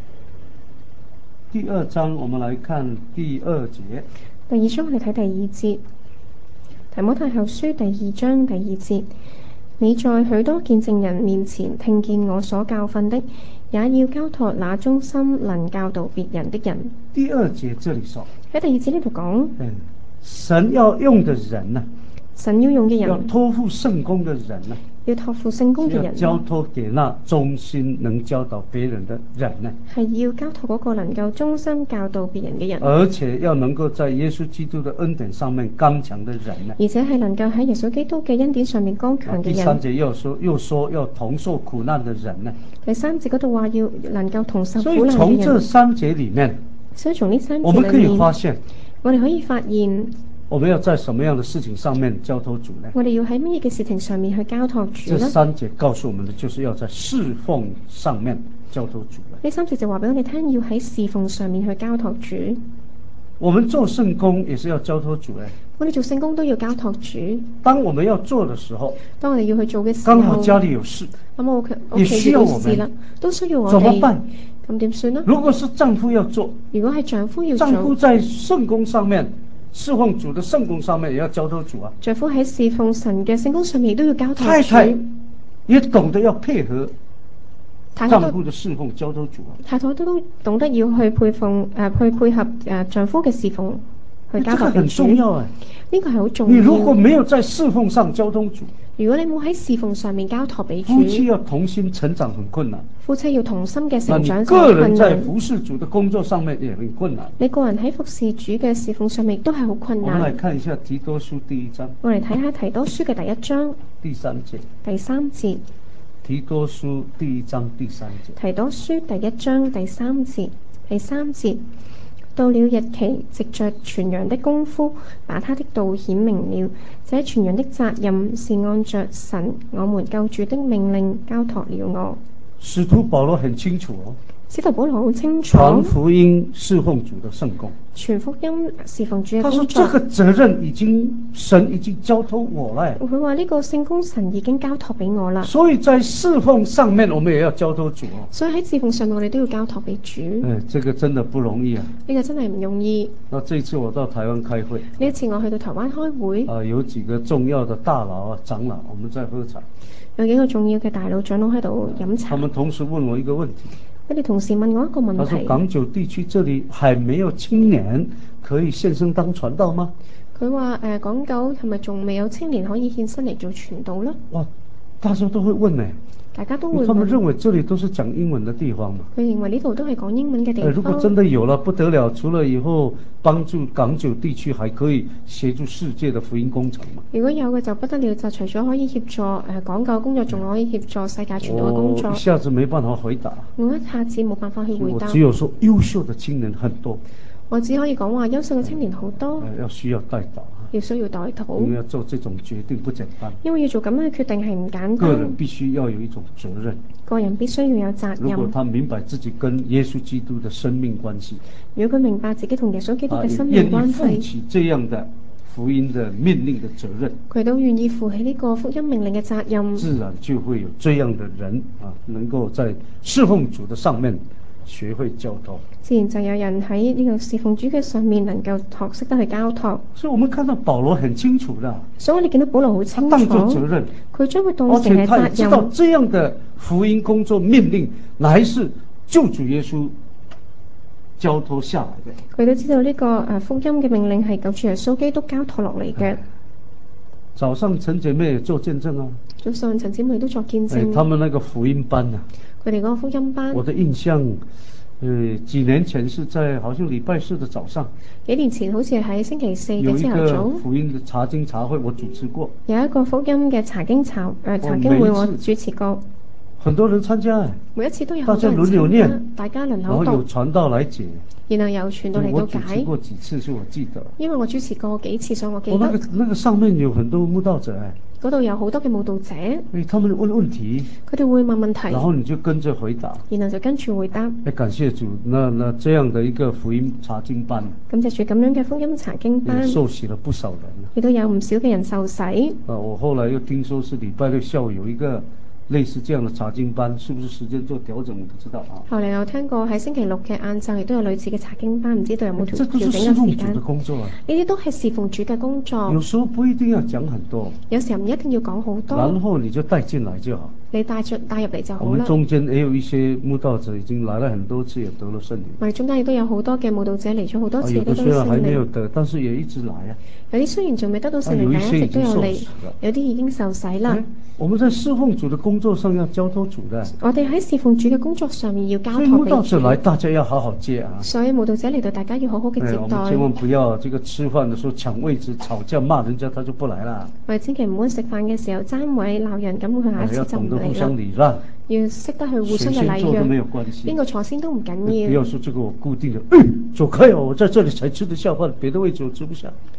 Speaker 1: 第二章，我們來看第二節。
Speaker 2: 第二章我哋睇第二節。提摩太後書第二章第二節，你在許多見證人面前聽見我所教訓的，也要交託那忠心能教導別人的人。
Speaker 1: 第二節這裡說，
Speaker 2: 喺第二節呢度講，
Speaker 1: 嗯，神要用的人呢、啊，
Speaker 2: 神要用嘅人，
Speaker 1: 要託付聖工的人呢、啊，
Speaker 2: 要託付聖工嘅人，
Speaker 1: 要交託給那忠心能教導別人的人呢，
Speaker 2: 係要交託嗰個能夠忠心教導別人嘅人，
Speaker 1: 而且要能夠在耶穌基督的恩典上面剛強的人呢，
Speaker 2: 而且係能夠喺耶穌基督嘅恩典上面剛強嘅人。
Speaker 1: 第三節又說又說要同受苦難的人呢，
Speaker 2: 第三節嗰度話要能夠同受苦難嘅人。
Speaker 1: 所以從這三節裡面，
Speaker 2: 所以從呢三節裡面，
Speaker 1: 我們可以發現，
Speaker 2: 我哋可以發現
Speaker 1: 我們要在什麼樣的事情上面交託主呢？
Speaker 2: 我哋要喺乜嘢嘅事情上面去交託主
Speaker 1: 這
Speaker 2: 呢？
Speaker 1: 三節告訴我們的，就是要在侍奉上面交託主了。
Speaker 2: 呢三節就話俾我哋聽，要喺侍奉上面去交託主。
Speaker 1: 我們做聖工也是要交託主嘅。
Speaker 2: 我哋做聖工都要交託主。
Speaker 1: 當我們要做的時候，
Speaker 2: 當我哋要去做嘅時候，
Speaker 1: 剛好家裏有事，
Speaker 2: 咁我屋
Speaker 1: 也
Speaker 2: 企
Speaker 1: 需要我們
Speaker 2: 遇到事啦，都需要我哋。
Speaker 1: 怎麼辦？
Speaker 2: 咁點算呢？
Speaker 1: 如果是丈夫要做，
Speaker 2: 如果係丈夫要做，
Speaker 1: 丈夫在聖工上面，侍奉主的聖工上面也要交託主啊。
Speaker 2: 丈夫喺侍奉神嘅聖工上面亦都要交託主。
Speaker 1: 太太也懂得要配合
Speaker 2: 太太
Speaker 1: 丈夫的侍奉交託主啊。
Speaker 2: 太太都懂得要去配奉誒、呃、去配合誒、呃、丈夫嘅侍奉去交託主。
Speaker 1: 這個很重要啊。
Speaker 2: 呢個係好重要。
Speaker 1: 你如果沒有在侍奉上交託主，
Speaker 2: 如果你冇喺侍奉上面交託俾主，
Speaker 1: 夫妻要同心成長很困難。
Speaker 2: 夫妻要同心嘅成長
Speaker 1: 個人在服侍主的工作上面也很困難。
Speaker 2: 你個人喺服侍主嘅侍奉上面都係好困難。
Speaker 1: 我們來看一下提多書第一章。
Speaker 2: 我嚟睇下提多書嘅第一章
Speaker 1: 第三節。
Speaker 2: 第三節。
Speaker 1: 提多書第一章第三節。
Speaker 2: 提多書第一章第三節。第三節。到了日期，藉着傳揚的功夫，把他的道顯明了。這傳揚的責任是按着神我們救主的命令交託了我。
Speaker 1: 使徒保羅很清楚哦。
Speaker 2: 使徒保羅好清楚。
Speaker 1: 傳福音侍奉主的聖工。
Speaker 2: 傳福音侍奉主嘅
Speaker 1: 工作。他說：這個責任已經神已經交託我了。
Speaker 2: 佢話呢個聖工神已經交託俾我啦。
Speaker 1: 所以在侍奉上面，我們也要交託主哦。
Speaker 2: 所以喺侍奉上面，我哋都要交託俾主。
Speaker 1: 誒，這個真的不容易啊。
Speaker 2: 呢個真係唔容易。
Speaker 1: 那這次我到台灣開會。
Speaker 2: 呢一次我去到台灣開會。
Speaker 1: 啊，有幾個重要的大佬啊、長老，我們在喝茶。
Speaker 2: 有幾個重要嘅大佬長老喺度飲茶。
Speaker 1: 他們同時問我一個問題。
Speaker 2: 佢哋同時問我一個問題。
Speaker 1: 他說：港九地區這裡還沒有青年可以獻身當傳道嗎？
Speaker 2: 佢話誒，港九係咪仲未有青年可以獻身嚟做傳道呢？
Speaker 1: 哇，大家都會問呢。
Speaker 2: 大家都會問。
Speaker 1: 他們認為這裡都是講英文的地方嘛。
Speaker 2: 佢認為呢度都係講英文嘅地方。
Speaker 1: 如果真的有了不得了，除了以後幫助港九地區，還可以協助世界的福音工程嘛。
Speaker 2: 如果有嘅就不得了，就除咗可以協助誒港九工作，仲可以協助世界傳道嘅工作。
Speaker 1: 我一下子沒辦法回答。
Speaker 2: 我一下子冇辦法去回答。
Speaker 1: 我只有說優秀的青年很多。
Speaker 2: 我只可以講話優秀嘅青年好多。
Speaker 1: 要需要帶導。
Speaker 2: 要需要代禱。
Speaker 1: 因為要做這種決定不簡單。
Speaker 2: 因為要做咁樣嘅決定係唔簡單。
Speaker 1: 個人必須要有一種責任。
Speaker 2: 個人必須要有責任。
Speaker 1: 如果他明白自己跟耶穌基督的生命關係。
Speaker 2: 如果佢明白自己同耶穌基督嘅生命關係。
Speaker 1: 願意負起這樣的福音的命令的責任。
Speaker 2: 佢都願意負起呢個福音命令嘅責任。
Speaker 1: 自然就會有這樣的人啊，能夠在侍奉主的上面學會交託。
Speaker 2: 自然就有人喺呢個侍奉主嘅上面能夠學識得去交託。
Speaker 1: 所以我們看到保羅很清楚的。
Speaker 2: 所以你見到保羅好清楚。
Speaker 1: 他當作責任。
Speaker 2: 佢將佢當成係責任。
Speaker 1: 而且他也知道這樣的福音工作命令乃是救主耶穌交託下來的。
Speaker 2: 佢都知道呢個誒福音嘅命令係救主耶穌基督交託落嚟嘅。
Speaker 1: 早上陳姐妹也做見證啊。
Speaker 2: 早上陳姐妹都作見證。
Speaker 1: 他們那個福音班啊。
Speaker 2: 佢哋嗰個福音班。
Speaker 1: 我的印象，誒、呃，幾年前是在好像禮拜四的早上。
Speaker 2: 幾年前好似喺星期四嘅朝頭早。
Speaker 1: 有一個福音的查經茶會，我主持過。
Speaker 2: 有一個福音嘅查經茶誒、呃、查經會，我主持過。
Speaker 1: 很多人參加。
Speaker 2: 每一次都有
Speaker 1: 大家輪流念，
Speaker 2: 大家輪流讀。
Speaker 1: 然後有傳道來解。
Speaker 2: 然後由傳道嚟到解。
Speaker 1: 我主持過幾次，所以我記得。
Speaker 2: 因為我主持過幾次，所以我記得。
Speaker 1: 我那個那個上面有很多慕道者。
Speaker 2: 嗰度有好多嘅慕道者。
Speaker 1: 誒，他們問問題。
Speaker 2: 佢哋會問問題。
Speaker 1: 然後你就跟着回答。
Speaker 2: 然後就跟住回答。
Speaker 1: 誒，感謝主，那那這樣的一個福音查經班。
Speaker 2: 感謝主，咁樣嘅福音查經班。
Speaker 1: 受洗了不少人。
Speaker 2: 亦都有唔少嘅人受洗。
Speaker 1: 啊，我後來又聽說是禮拜六下午有一個類似這樣的查經班，是不是時間做調整？我不知道啊。後
Speaker 2: 來有聽過喺星期六嘅晏晝亦都有類似嘅查經班，唔知道有冇調調整嘅時間？
Speaker 1: 這都是侍奉主的工作啊。
Speaker 2: 呢啲都係侍奉主嘅工作。
Speaker 1: 有時候不一定要講很多。
Speaker 2: 有時候唔一定要講好多。
Speaker 1: 然後你就帶進來就好。
Speaker 2: 你帶著帶入嚟就好啦。
Speaker 1: 我們中間也有一些慕道者已經來了很多次，也得了聖靈。
Speaker 2: 我哋中間亦都有好多嘅慕道者嚟咗好多次，都得聖靈。有啲雖然還沒有得，
Speaker 1: 但是也一直來啊。
Speaker 2: 有啲雖然仲未得到聖靈，但係一直都有嚟。有啲已經受洗啦。
Speaker 1: 我們在侍奉主的工作上要交託主的。
Speaker 2: 我哋喺侍奉主嘅工作上面要交託俾主。
Speaker 1: 所以慕道者來，大家要好好接啊。
Speaker 2: 所以慕道者嚟到，大家要好好嘅接待。
Speaker 1: 我們千萬不要這個吃飯的時候搶位置、吵架、罵人家，他就不來了。
Speaker 2: 我哋千祈唔好食飯嘅時候爭位鬧人，咁佢下一次就唔嚟啦。要識得去互相嘅禮讓，邊個坐先都唔緊要。
Speaker 1: 不要說這個我固定的，嗯，走開哦，我在這裡才吃得下飯，別的位置我吃不下。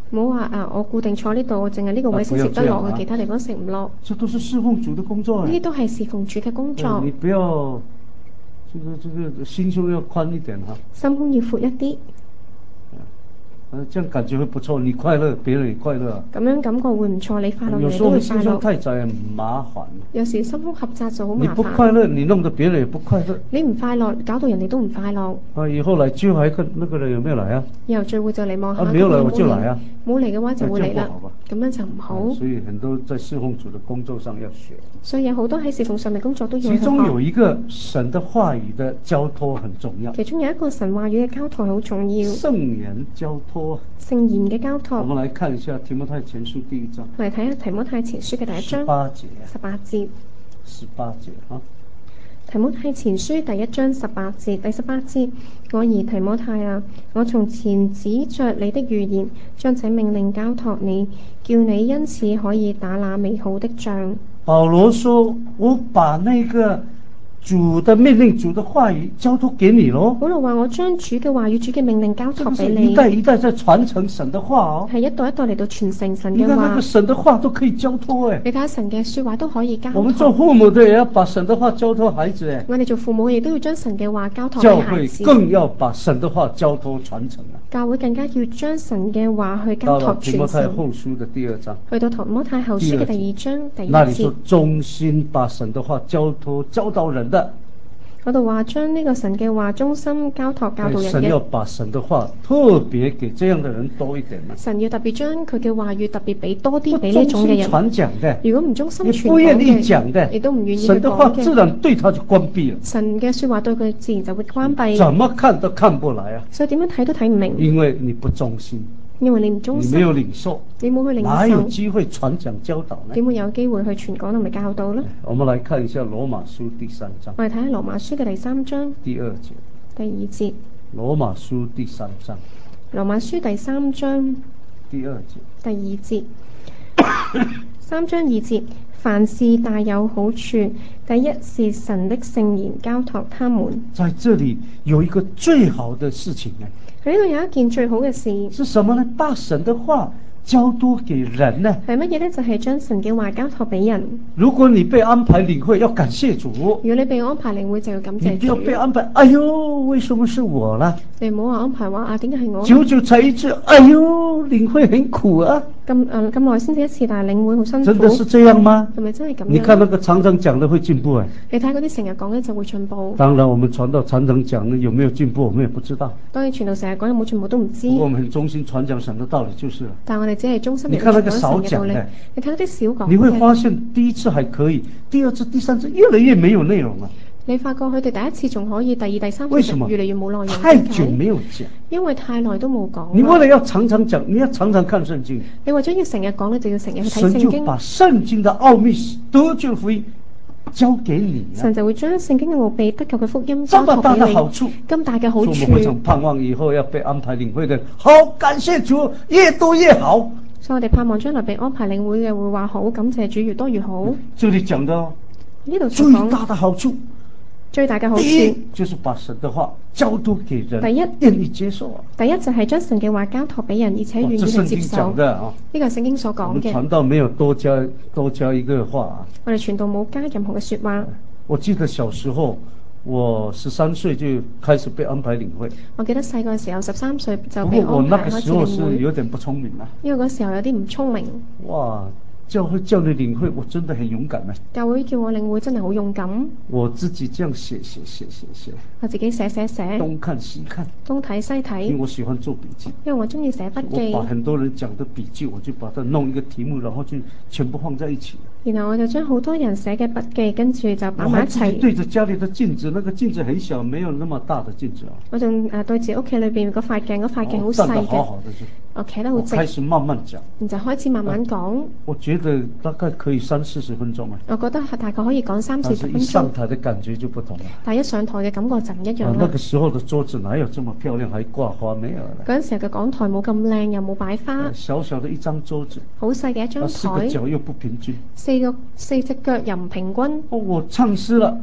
Speaker 2: 唔好話啊，我固定坐呢度，我淨係呢個位先食得落，
Speaker 1: 啊
Speaker 2: 其他地方食唔落。
Speaker 1: 這都是侍奉主的工作。
Speaker 2: 呢啲都係侍奉主嘅工作。
Speaker 1: 你不要，這個這個心胸要寬一點哈。
Speaker 2: 心胸要闊一啲。
Speaker 1: 這樣感覺會不錯，你快樂，別人也快樂。
Speaker 2: 咁樣感覺會唔錯，你快樂，
Speaker 1: 有時候我們心胸太窄，
Speaker 2: 很
Speaker 1: 麻煩。
Speaker 2: 有時心胸狹窄就好麻煩。
Speaker 1: 你不快樂，你弄得別人也不快樂。
Speaker 2: 你唔快樂，搞到人哋都唔快樂。
Speaker 1: 啊，以後來聚會，看那個人有沒有來啊？
Speaker 2: 以後聚會就嚟望下。
Speaker 1: 啊，沒有來我就來啊。
Speaker 2: 冇嚟嘅話就會嚟啦。咁樣就唔好。
Speaker 1: 所以很多在侍奉主的工作上要學。
Speaker 2: 所以有好多喺侍奉上面工作都要學。
Speaker 1: 其中有一個神的話語的交託很重要。
Speaker 2: 其中有一個神話語嘅交託好重要。
Speaker 1: 聖言交託。
Speaker 2: 聖言嘅交託。
Speaker 1: 我們來看一下提摩太前書第一章。
Speaker 2: 嚟睇下提摩太前書嘅第一章。
Speaker 1: 十八節。
Speaker 2: 十八節。
Speaker 1: 十八節啊。
Speaker 2: 提摩太前書第一章十八節，第十八節，我兒提摩太啊，我從前指着你的預言，將這命令交託你，叫你因此可以打那美好的仗。
Speaker 1: 保羅說：我把那個主的命令、主的話語交託給你咯。
Speaker 2: 保羅話：我將主嘅話語、主嘅命令交託俾你。
Speaker 1: 一代一代在傳承神的話哦。
Speaker 2: 係一代一代嚟到傳承神嘅話。
Speaker 1: 你看那個神的話都可以交託誒。
Speaker 2: 你睇下神嘅說話都可以交託。
Speaker 1: 我們做父母的也要把神的話交託孩子誒。
Speaker 2: 我哋做父母亦都要將神嘅話交託俾孩子。
Speaker 1: 教會更要把神的話交託傳承啊。
Speaker 2: 教會更加要將神嘅話去交託傳承。到
Speaker 1: 提摩太後書的第二章。
Speaker 2: 去到提摩太後書嘅第二章第二節。
Speaker 1: 那裡說忠心把神的話交託教導人的。
Speaker 2: 嗰度話將呢個神嘅話忠心交託教導人嘅。
Speaker 1: 神要把神的話特別給這樣的人多一點。
Speaker 2: 神要特別將佢嘅話語特別俾多啲俾呢種嘅人。
Speaker 1: 傳講嘅，
Speaker 2: 如果唔忠心傳講嘅，
Speaker 1: 你不願意講嘅，
Speaker 2: 亦都唔願意講嘅，
Speaker 1: 神的話自然對他就關閉了。
Speaker 2: 神嘅說話對佢自然就會關閉。
Speaker 1: 怎麼看都看不來啊！
Speaker 2: 所以點樣睇都睇唔明。
Speaker 1: 因為你不忠心。
Speaker 2: 因為你唔忠心，
Speaker 1: 你沒有領受，
Speaker 2: 你冇去領受，
Speaker 1: 哪有機會傳講教導呢？
Speaker 2: 點會有機會去傳講同埋教導呢？
Speaker 1: 我們來看一下羅馬書第三章。
Speaker 2: 我哋睇下羅馬書嘅第三章
Speaker 1: 第二節。
Speaker 2: 第二節。
Speaker 1: 羅馬書第三章。
Speaker 2: 羅馬書第三章。
Speaker 1: 第二節。
Speaker 2: 第二節。三章二節，凡事大有好處。第一是神的聖言交託他們。
Speaker 1: 在這裡有一個最好的事情呢。
Speaker 2: 喺呢度有一件最好嘅事，
Speaker 1: 是什麼呢？把神的話交託給人呢？
Speaker 2: 係乜嘢呢？就係、是、將神嘅話交託俾人。
Speaker 1: 如果你被安排領會，要感謝主。
Speaker 2: 如果你被安排領會，就要感謝主。
Speaker 1: 你不要被安排，哎呦，為什麼是我啦？
Speaker 2: 你唔好話安排話啊，點解係我？
Speaker 1: 久久才一次，哎呦，領會很苦啊。
Speaker 2: 咁誒咁耐先至一次，但係領會好辛苦。
Speaker 1: 真的是這樣嗎？
Speaker 2: 係咪真係咁樣？
Speaker 1: 你看那個常常講的會進步誒。
Speaker 2: 你睇嗰啲成日講嘅就會進步。
Speaker 1: 當然，我們傳道常常講呢，有沒有進步，我們也不知道。
Speaker 2: 當然，傳道成日講有冇進步都唔知。
Speaker 1: 我們很忠心傳講神的道理就是了。
Speaker 2: 但係我哋只係忠心嚟傳講神嘅道理。
Speaker 1: 你看那個少講嘅，
Speaker 2: 你睇嗰啲少講嘅。
Speaker 1: 你會發現第一次還可以，第二次、第三次越來越沒有內容啊。
Speaker 2: 你發覺佢哋第一次仲可以，第二、第三次越嚟越冇內容。
Speaker 1: 太久沒有講，
Speaker 2: 因為太耐都冇講。
Speaker 1: 你為了要常常講，你要常常看聖經。
Speaker 2: 你為咗要成日講，你就要成日去睇聖經。
Speaker 1: 神就把聖經的奧秘、得救福音交給你。
Speaker 2: 神就會將聖經嘅奧秘、得救嘅福音交託俾你。
Speaker 1: 這麼大的好處，
Speaker 2: 咁大嘅好處。
Speaker 1: 所以我們非常盼望以後要被安排領會的，好感謝主，越多越好。
Speaker 2: 所以我哋盼望將來被安排領會嘅會話好，感謝主，越多越好。
Speaker 1: 這裡講到
Speaker 2: 呢度
Speaker 1: 最大的好處。
Speaker 2: 最大嘅好處，
Speaker 1: 第一就是把神的話交託給人，
Speaker 2: 第一
Speaker 1: 願意接受啊。
Speaker 2: 第一就係將神嘅話交託俾人，而且願意去接受。呢、哦這個係聖經所講嘅。
Speaker 1: 我們傳道沒有多加多加一個話啊。
Speaker 2: 我哋傳道冇加任何嘅說話。
Speaker 1: 我記得小時候，我十三歲就開始被安排領會。
Speaker 2: 我記得細個嘅時候，十三歲就被安排開始領會。
Speaker 1: 不過我那個時候是有點不聰明啊。
Speaker 2: 因為嗰時候有啲唔聰明。
Speaker 1: 哇！教會叫你領會，我真的很勇敢啊！
Speaker 2: 教會叫我領會，真係好勇敢。
Speaker 1: 我自己這樣寫寫寫寫寫。
Speaker 2: 我自己寫寫寫。
Speaker 1: 東看西看。
Speaker 2: 東睇西睇。
Speaker 1: 因為我喜歡做筆記。
Speaker 2: 因為我中意寫筆記。
Speaker 1: 我把很多人講的筆記，我就把它弄一個題目，然後就全部放在一起。
Speaker 2: 然後我就將好多人寫嘅筆記，跟住就擺埋一齊。
Speaker 1: 我對着家裏的鏡子，那個鏡子很小，沒有那麼大的鏡子啊。
Speaker 2: 我仲誒對住屋企裏邊嗰塊鏡，嗰塊鏡好細嘅。
Speaker 1: 站得好好的就。
Speaker 2: 我企得好直。
Speaker 1: 開始慢慢講。
Speaker 2: 你就開始慢慢講。
Speaker 1: 我覺得大概可以三四十分鐘啊。我
Speaker 2: 覺得大概可以講三四十分鐘。
Speaker 1: 但是一上台的感覺就不同了。
Speaker 2: 但一上台嘅感覺就唔一樣啦。
Speaker 1: 啊，那個時候的桌子哪有這麼漂亮，還掛花沒有啦？
Speaker 2: 嗰陣時嘅講台冇咁靚，又冇擺花。
Speaker 1: 小小的一張桌子。
Speaker 2: 好細嘅一張台。
Speaker 1: 四個腳又不平均。
Speaker 2: 四個四隻腳又唔平均。
Speaker 1: 哦，我唱詩了。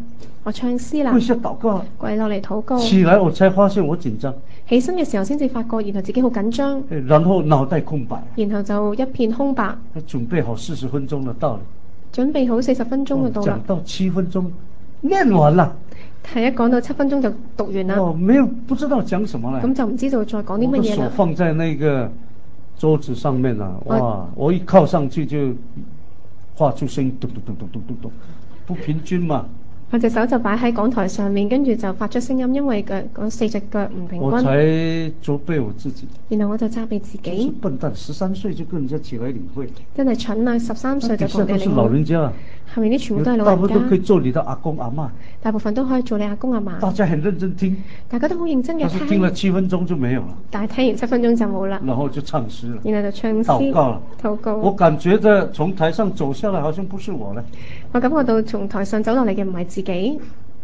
Speaker 2: 我唱詩啦
Speaker 1: 跪，下禱告，
Speaker 2: 跪落嚟禱告。
Speaker 1: 起來我才發現我緊張，
Speaker 2: 起身嘅時候先至發覺，原來自己好緊張，
Speaker 1: 然後腦袋空白，
Speaker 2: 然後就一片空白，
Speaker 1: 準備好四十分鐘的道理，
Speaker 2: 準備好四十分鐘就到啦。
Speaker 1: 講到七分鐘，念完了。
Speaker 2: 係一講到七分鐘就讀完啦。
Speaker 1: 哦，沒有不知道講什麼了。
Speaker 2: 咁就唔知道再講啲乜嘢啦。
Speaker 1: 我的手放在那個桌子上面啊，哇！我一靠上去就發出聲音，嘟嘟嘟嘟嘟嘟嘟，不平均嘛。
Speaker 2: 我隻手就擺喺講台上面，跟住就發出聲音，因為腳嗰四隻腳唔平均。
Speaker 1: 我才責備我自己。
Speaker 2: 然後我就責備自己。
Speaker 1: 笨蛋，十三歲就跟人家起來領會。
Speaker 2: 真係蠢啊！十三歲就同人哋領會。
Speaker 1: 底下都是老人家。
Speaker 2: 後面啲全部都係老人家。
Speaker 1: 大部分都可以做你的阿公阿媽。
Speaker 2: 大部分都可以做你阿公阿媽。
Speaker 1: 大家很認真聽。
Speaker 2: 大家都好認真嘅聽。
Speaker 1: 但是聽了七分鐘就沒有了。
Speaker 2: 但係聽完七分鐘就冇啦。
Speaker 1: 然後就唱詩了。
Speaker 2: 然後就唱詩。
Speaker 1: 禱告了。
Speaker 2: 禱告。
Speaker 1: 我感覺到從台上走下來，好像不是我咧。
Speaker 2: 我感覺到從台上走落嚟嘅唔係自己。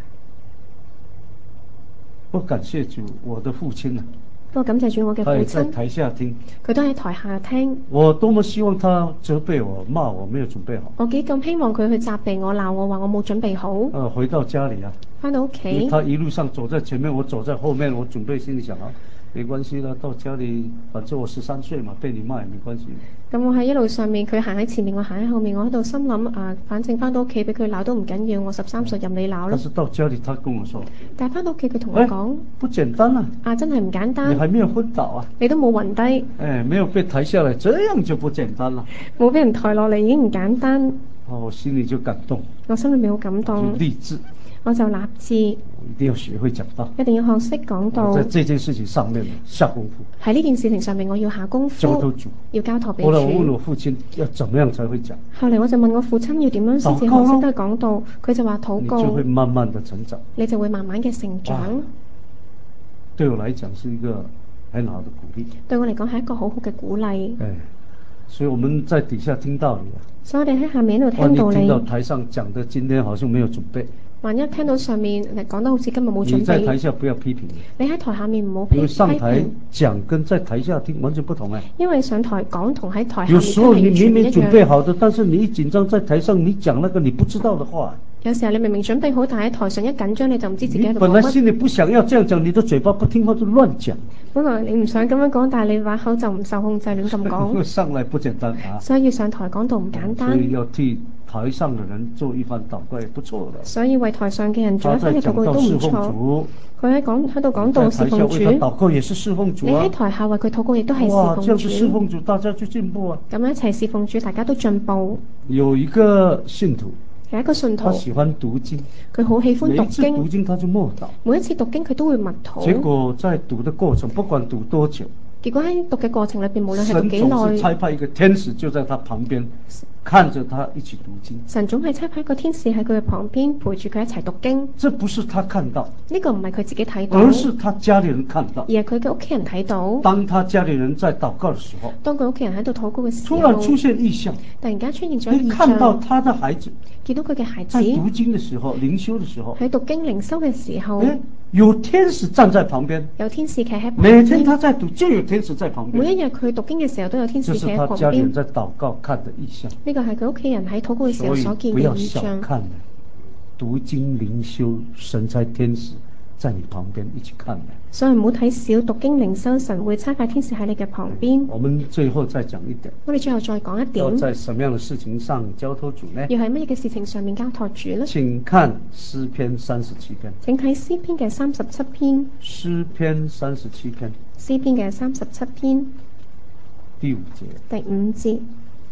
Speaker 1: 我感謝主，我的父親啊。
Speaker 2: 不過感謝主，我嘅父親。
Speaker 1: 他在台下聽。
Speaker 2: 佢都喺台下聽。
Speaker 1: 我多麼希望他責備我、罵我沒有準備好。
Speaker 2: 我幾咁希望佢去責備我、鬧我，話我冇準備好。
Speaker 1: 呃，回到家裏啊。
Speaker 2: 返到屋企。
Speaker 1: 他一路上走在前面，我走在後面，我準備心裏想啊，沒關係啦，到家裏反正我十三歲嘛，被你罵也沒關係。
Speaker 2: 咁我喺一路上面，佢行喺前面，我行喺後面，我喺度心諗啊，反正返到屋企俾佢鬧都唔緊要，我十三歲任你鬧咯。
Speaker 1: 但是到家裏，他跟我說，
Speaker 2: 但係返到屋企佢同我講，
Speaker 1: 不簡單啊，
Speaker 2: 啊真係唔簡單，
Speaker 1: 你還沒有昏倒啊，
Speaker 2: 你都冇暈低，
Speaker 1: 誒，沒有被抬下來，這樣就不簡單啦，
Speaker 2: 冇俾人抬落嚟已經唔簡單，
Speaker 1: 哦，我心裏就感動，
Speaker 2: 我心裏面好感動，
Speaker 1: 就立志。
Speaker 2: 我就立志
Speaker 1: 一定要學會講道，
Speaker 2: 一定要學識講道，
Speaker 1: 在這件事情上面下功夫。喺
Speaker 2: 呢件事情上面我要下功夫，
Speaker 1: 交託主，
Speaker 2: 要交託俾主。
Speaker 1: 後來我問我父親要怎麼樣才會講，
Speaker 2: 後嚟我就問我父親要點樣先至學識得講道，佢就話禱告，
Speaker 1: 你就會慢慢的成長，
Speaker 2: 你就會慢慢嘅成長。
Speaker 1: 對我來講是一個很好的鼓勵，
Speaker 2: 對我嚟講係一個好好嘅鼓勵。誒，
Speaker 1: 所以我們在底下聽道理啊，
Speaker 2: 所以我哋喺下面度聽道理。
Speaker 1: 你聽到台上講的今天好像沒有準備。
Speaker 2: 萬一聽到上面講得好似今日冇準備，
Speaker 1: 你在台下不要批評。
Speaker 2: 你喺台下面唔好批評。因為上台
Speaker 1: 講跟在台下聽完全不同誒。
Speaker 2: 因為上台講同喺台下面
Speaker 1: 有時候你明明準備好的，但是你一緊張在台上，你講那個你不知道的話。
Speaker 2: 有時候你明明準備好，但喺台上一緊張你就唔知自己喺度講乜。
Speaker 1: 本來心裏不想要這樣講，你的嘴巴不聽話就亂講。
Speaker 2: 本來你唔想咁樣講，但係你把口就唔受控制亂咁講。
Speaker 1: 上來不簡單啊！
Speaker 2: 所以要上台講道唔簡單。
Speaker 1: 所以要替台上的人做一番禱告也不錯的。
Speaker 2: 所以為台上嘅人做一番嘅禱告都唔錯。佢喺講喺度講道侍奉主。
Speaker 1: 喺台下為他禱告也是侍奉主啊！
Speaker 2: 你喺台下為佢禱告亦都係侍奉主。
Speaker 1: 哇，這樣子侍奉主，大家就進步啊！
Speaker 2: 咁樣一齊侍奉主，大家都進步。
Speaker 1: 有一個信徒。
Speaker 2: 有一個信徒，
Speaker 1: 他喜歡讀經，
Speaker 2: 佢好喜歡讀經。每一次
Speaker 1: 讀經他就默禱，
Speaker 2: 每一次讀經佢都會默禱。
Speaker 1: 結果在讀的過程，不管讀多久，
Speaker 2: 結果喺讀嘅過程裏邊，無論係讀幾耐，
Speaker 1: 神總是差派一個天使就在他旁邊，看着他一起讀經。
Speaker 2: 神總係差派一個天使喺佢嘅旁邊陪住佢一齊讀經。
Speaker 1: 這不是他看到，
Speaker 2: 呢個唔係佢自己睇到，
Speaker 1: 而是他家裏人看到，
Speaker 2: 而係佢嘅屋企人睇到。
Speaker 1: 當他家裏人在禱告的時候，
Speaker 2: 當佢屋企人喺度禱告嘅時候，
Speaker 1: 突然出現異象，
Speaker 2: 突然間出現咗異象，
Speaker 1: 你看到他的孩子，
Speaker 2: 見到佢嘅孩子
Speaker 1: 在讀經的時候，靈修的時候，
Speaker 2: 喺讀經靈修嘅時候，
Speaker 1: 有天使站在旁邊，
Speaker 2: 有天使企喺旁邊。
Speaker 1: 每天他在讀，就有天使在旁邊。
Speaker 2: 每一日佢讀經嘅時候，都有天使企喺旁邊。
Speaker 1: 這是他家裏人在禱告看的異象。
Speaker 2: 呢個係佢屋企人喺禱告嘅時候所見嘅異象。
Speaker 1: 不要小看讀經靈修，神差天使在你旁邊一起看的。所以唔好睇小讀經靈修，神會差派天使喺你嘅旁邊。我們最後再講一點。我哋最後再講一點。要在什麼樣的事情上交託主呢？要喺乜嘢嘅事情上面交託主呢？請看詩篇三十七篇。請睇詩篇嘅三十七篇。詩篇三十七篇。詩篇嘅三十七篇。第五節。第五節。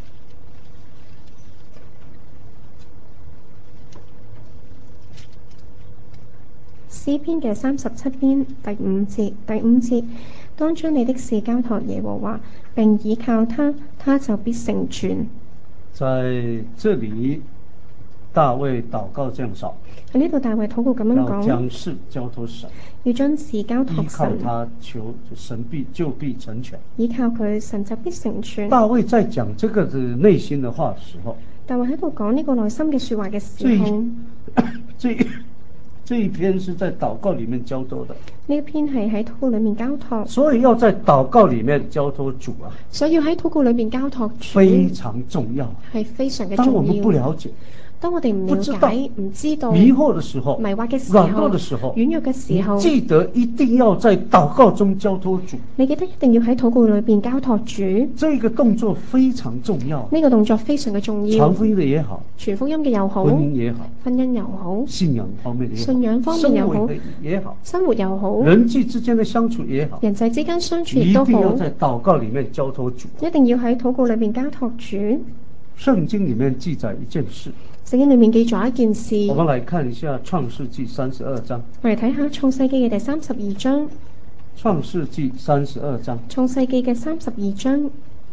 Speaker 1: 詩篇嘅三十七篇第五節，第五節，當將你的事交託耶和華，並倚靠他，他就必成全。在這裏，大衛禱告這樣說。喺呢度，大衛禱告咁樣講。要將事交託神。要將事交託神。依靠他，求神必就必成全。依靠佢，神就必成全。大衛在講這個的內心的話的時候。大衛喺度講呢個內心嘅說話嘅時候。這這一篇是在禱告裏面交託的。呢一篇係喺禱告裏面交託。所以要在禱告裏面交託主啊。所以要喺禱告裏面交託主。非常重要。係非常嘅重要。當我們不了解，
Speaker 2: 當我哋唔了解、唔知道、
Speaker 1: 迷惑的時候、
Speaker 2: 迷惑嘅時
Speaker 1: 軟弱
Speaker 2: 候、
Speaker 1: 的時候、
Speaker 2: 軟弱嘅時候，
Speaker 1: 你記得一定要在禱告中交託主。
Speaker 2: 你記得一定要喺禱告裏邊交託主。
Speaker 1: 這個動作非常重要。
Speaker 2: 呢個動作非常嘅重要。
Speaker 1: 傳福音嘅也好，
Speaker 2: 傳福音嘅又好，
Speaker 1: 婚姻也好，
Speaker 2: 婚姻又好，
Speaker 1: 信仰方面嘅也好，
Speaker 2: 信仰方面又好，
Speaker 1: 也好，
Speaker 2: 生活又好，
Speaker 1: 人際之間嘅相處也好，
Speaker 2: 人際之間相處亦都好，
Speaker 1: 一定要在禱告裏面交託主。
Speaker 2: 一定要喺禱告裏面交託主。
Speaker 1: 聖經裏面記載一件事。
Speaker 2: 聖經裏面記載一件事。
Speaker 1: 我們來看一下創世紀三十二章。
Speaker 2: 我哋睇下創世紀嘅第三十二章。
Speaker 1: 創世紀三十二章。
Speaker 2: 創世紀嘅三十二章。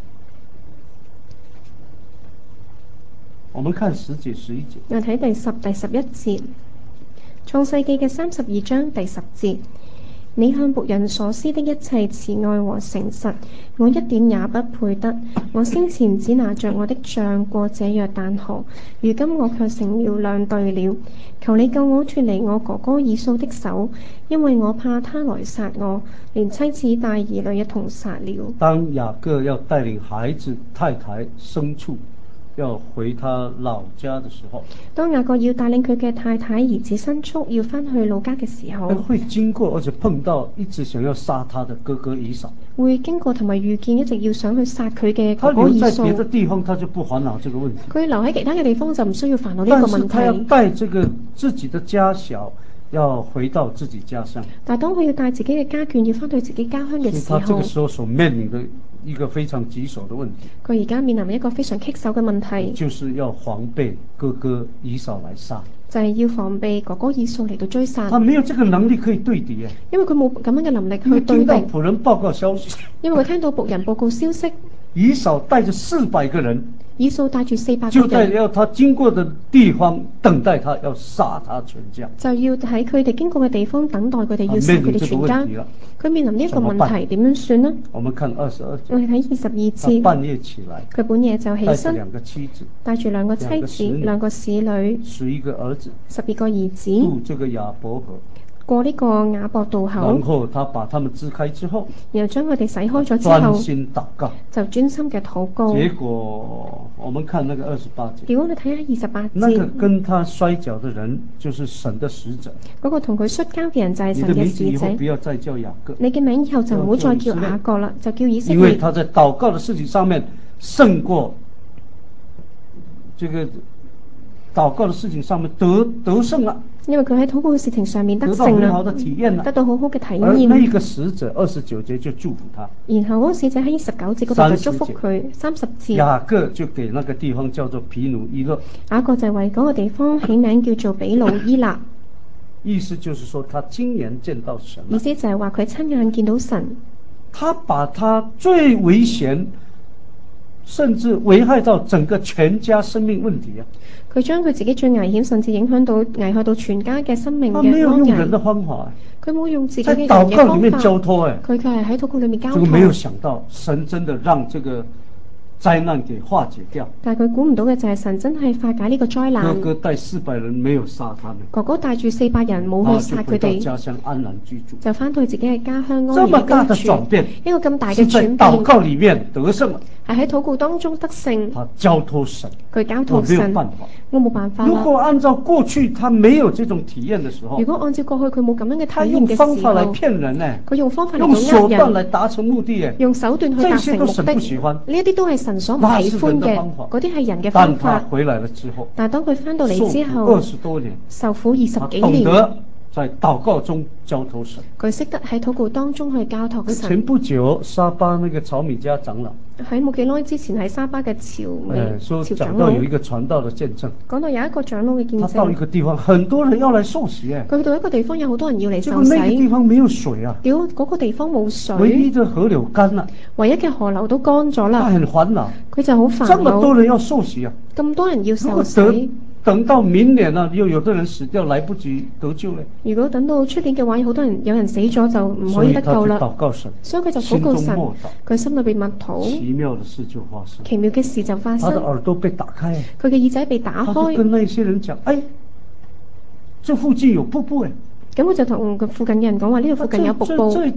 Speaker 1: 我們看十節十一節。
Speaker 2: 我睇第十、第十一節。創世紀嘅三十二章第十節。你向僕人所施的一切慈愛和誠實，我一點也不配得。我先前只拿着我的杖過這約旦河，如今我卻成了兩隊了。求你救我脫離我哥哥以掃的手，因為我怕他來殺我，連妻子帶兒女一同殺了。
Speaker 1: 當雅各要帶領孩子、太太、牲畜要回他老家的時候，
Speaker 2: 當雅各要帶領佢嘅太太、兒子、牲畜要返去老家嘅時候，
Speaker 1: 會經過而且碰到一直想要殺他的哥哥以掃，
Speaker 2: 會經過同埋遇見一直要想去殺佢嘅哥哥以掃。
Speaker 1: 他留在別的地方，他就不煩惱這個問題。
Speaker 2: 佢留喺其他嘅地方就唔需要煩惱呢個問題。
Speaker 1: 但是他要帶這個自己的家小，要回到自己家鄉。
Speaker 2: 但係當佢要帶自己嘅家眷要返到自己家鄉嘅時候，
Speaker 1: 他這個時候所面臨的一個非常棘手的問題，
Speaker 2: 佢而家面臨一個非常棘手嘅問題，
Speaker 1: 就是要防備哥哥以掃來殺，
Speaker 2: 就係要防備哥哥以掃嚟到追殺。
Speaker 1: 他沒有這個能力可以對敵，
Speaker 2: 因為佢冇咁樣嘅能力去對敵。
Speaker 1: 聽到僕人報告消息，
Speaker 2: 因為佢聽到僕人報告消息，
Speaker 1: 以掃帶着四百個人，
Speaker 2: 以掃帶住四百個
Speaker 1: 就在
Speaker 2: 人，
Speaker 1: 要他經過的地方等待他，要殺他全家。
Speaker 2: 就要喺佢哋經過嘅地方等待佢哋，要殺佢哋全家。佢面臨呢一個問題，點樣算呢？
Speaker 1: 我們看二十二節。
Speaker 2: 我哋睇二十二節。
Speaker 1: 半夜起來，
Speaker 2: 佢半夜就起身，
Speaker 1: 帶住兩個妻子，
Speaker 2: 帶住兩個妻子、兩個使女、
Speaker 1: 十一個兒子、
Speaker 2: 十二個兒子，
Speaker 1: 渡這個雅博河。
Speaker 2: 過呢個雅博渡口，
Speaker 1: 然後他把他們支開之後，
Speaker 2: 然後將佢哋洗開咗之後，
Speaker 1: 專心禱告，
Speaker 2: 就專心嘅禱告。
Speaker 1: 結果我們看那個二十八節，
Speaker 2: 如果你睇下二十八節，
Speaker 1: 那個跟他摔跤的人就是神的使者。
Speaker 2: 嗰個同佢摔跤嘅人就係神嘅使者。
Speaker 1: 你的名字以後不要再叫雅各，
Speaker 2: 你嘅名以後就唔好再叫雅各啦，就叫以色列。
Speaker 1: 因為他在禱告的事情上面勝過這個禱告的事情上面得得勝了。
Speaker 2: 因為佢喺禱告嘅事情上面得勝啦，得到好好嘅體驗。
Speaker 1: 而那個使者二十九節就祝福他。然
Speaker 2: 後嗰個使者喺十九節嗰度就祝福佢。三十節，
Speaker 1: 雅各就給那個地方叫做毗努伊勒。
Speaker 2: 雅各就為嗰個地方起名叫做毗努伊勒。
Speaker 1: 意思就是說，他親眼見到神。
Speaker 2: 意思就係話佢親眼見到神。
Speaker 1: 他把他最危險，甚至危害到整個全家生命問題啊！
Speaker 2: 佢將佢自己最危險，甚至影響到危害到全家嘅生命嘅安危。
Speaker 1: 他沒有用人的方法，
Speaker 2: 佢冇用自己嘅人嘅
Speaker 1: 方法。在禱告裏面交託，誒，
Speaker 2: 佢卻係喺禱告裏面交託。
Speaker 1: 這個沒有想到，神真的讓這個災難給化解掉。
Speaker 2: 但係佢估唔到嘅就係神真係化解呢個災難。
Speaker 1: 哥哥帶四百人沒有殺他們。
Speaker 2: 哥哥帶住四百人冇去殺佢哋。
Speaker 1: 家鄉安然居住。
Speaker 2: 就翻到自己嘅家鄉安然居住。
Speaker 1: 這麼大的轉變，
Speaker 2: 一個咁大嘅轉變，
Speaker 1: 是在禱告裏面得勝。
Speaker 2: 係喺禱告當中得勝。
Speaker 1: 他交託神。
Speaker 2: 佢交託神。我沒有辦法。我冇辦法。
Speaker 1: 如果按照過去他沒有這種體驗的時候，
Speaker 2: 如果按照過去佢冇咁樣嘅體驗嘅時候，
Speaker 1: 他用方法來騙人呢？
Speaker 2: 佢用方法嚟
Speaker 1: 用手段來達成目的嘅，
Speaker 2: 用手段去達成目的。
Speaker 1: 這些都神不喜歡。呢
Speaker 2: 一啲都係神所唔喜歡嘅，嗰啲係人嘅方法。
Speaker 1: 但他回來了之後，
Speaker 2: 但係當佢翻到嚟之後，
Speaker 1: 二十多年，
Speaker 2: 受苦二十幾年，
Speaker 1: 懂得在禱告中交託神。
Speaker 2: 佢識得喺禱告當中去交託神。
Speaker 1: 前不久沙巴那個曹米迦長老，
Speaker 2: 喺冇幾耐之前喺沙巴嘅朝米朝長
Speaker 1: 老，講到有一個傳道嘅見證，
Speaker 2: 講到有一個長老嘅見證。
Speaker 1: 他到一個地方，很多人要來受洗嘅。
Speaker 2: 佢去到一個地方有好多人要嚟受洗。
Speaker 1: 結果那個地方沒有水啊，
Speaker 2: 屌嗰個地方冇水，
Speaker 1: 唯一嘅河流乾啦，
Speaker 2: 唯一嘅河流都乾咗啦。
Speaker 1: 他很煩惱，
Speaker 2: 佢就好煩惱。
Speaker 1: 這麼多人要受洗啊，
Speaker 2: 咁多人要受洗。
Speaker 1: 等到明年啦，又有的人死掉，來不及得救咧。如
Speaker 2: 果等到出年嘅話，有好多人有人死咗就唔可以得救啦。所以佢就禱告神，佢心裏邊默禱。
Speaker 1: 奇妙的事就發生。
Speaker 2: 奇妙嘅事就發生。
Speaker 1: 他的耳朵被打開。
Speaker 2: 佢嘅耳仔被打開。
Speaker 1: 他就跟那些人講：哎，這附近有瀑布誒。
Speaker 2: 咁我就同佢附近嘅人講話：呢度附近有瀑布。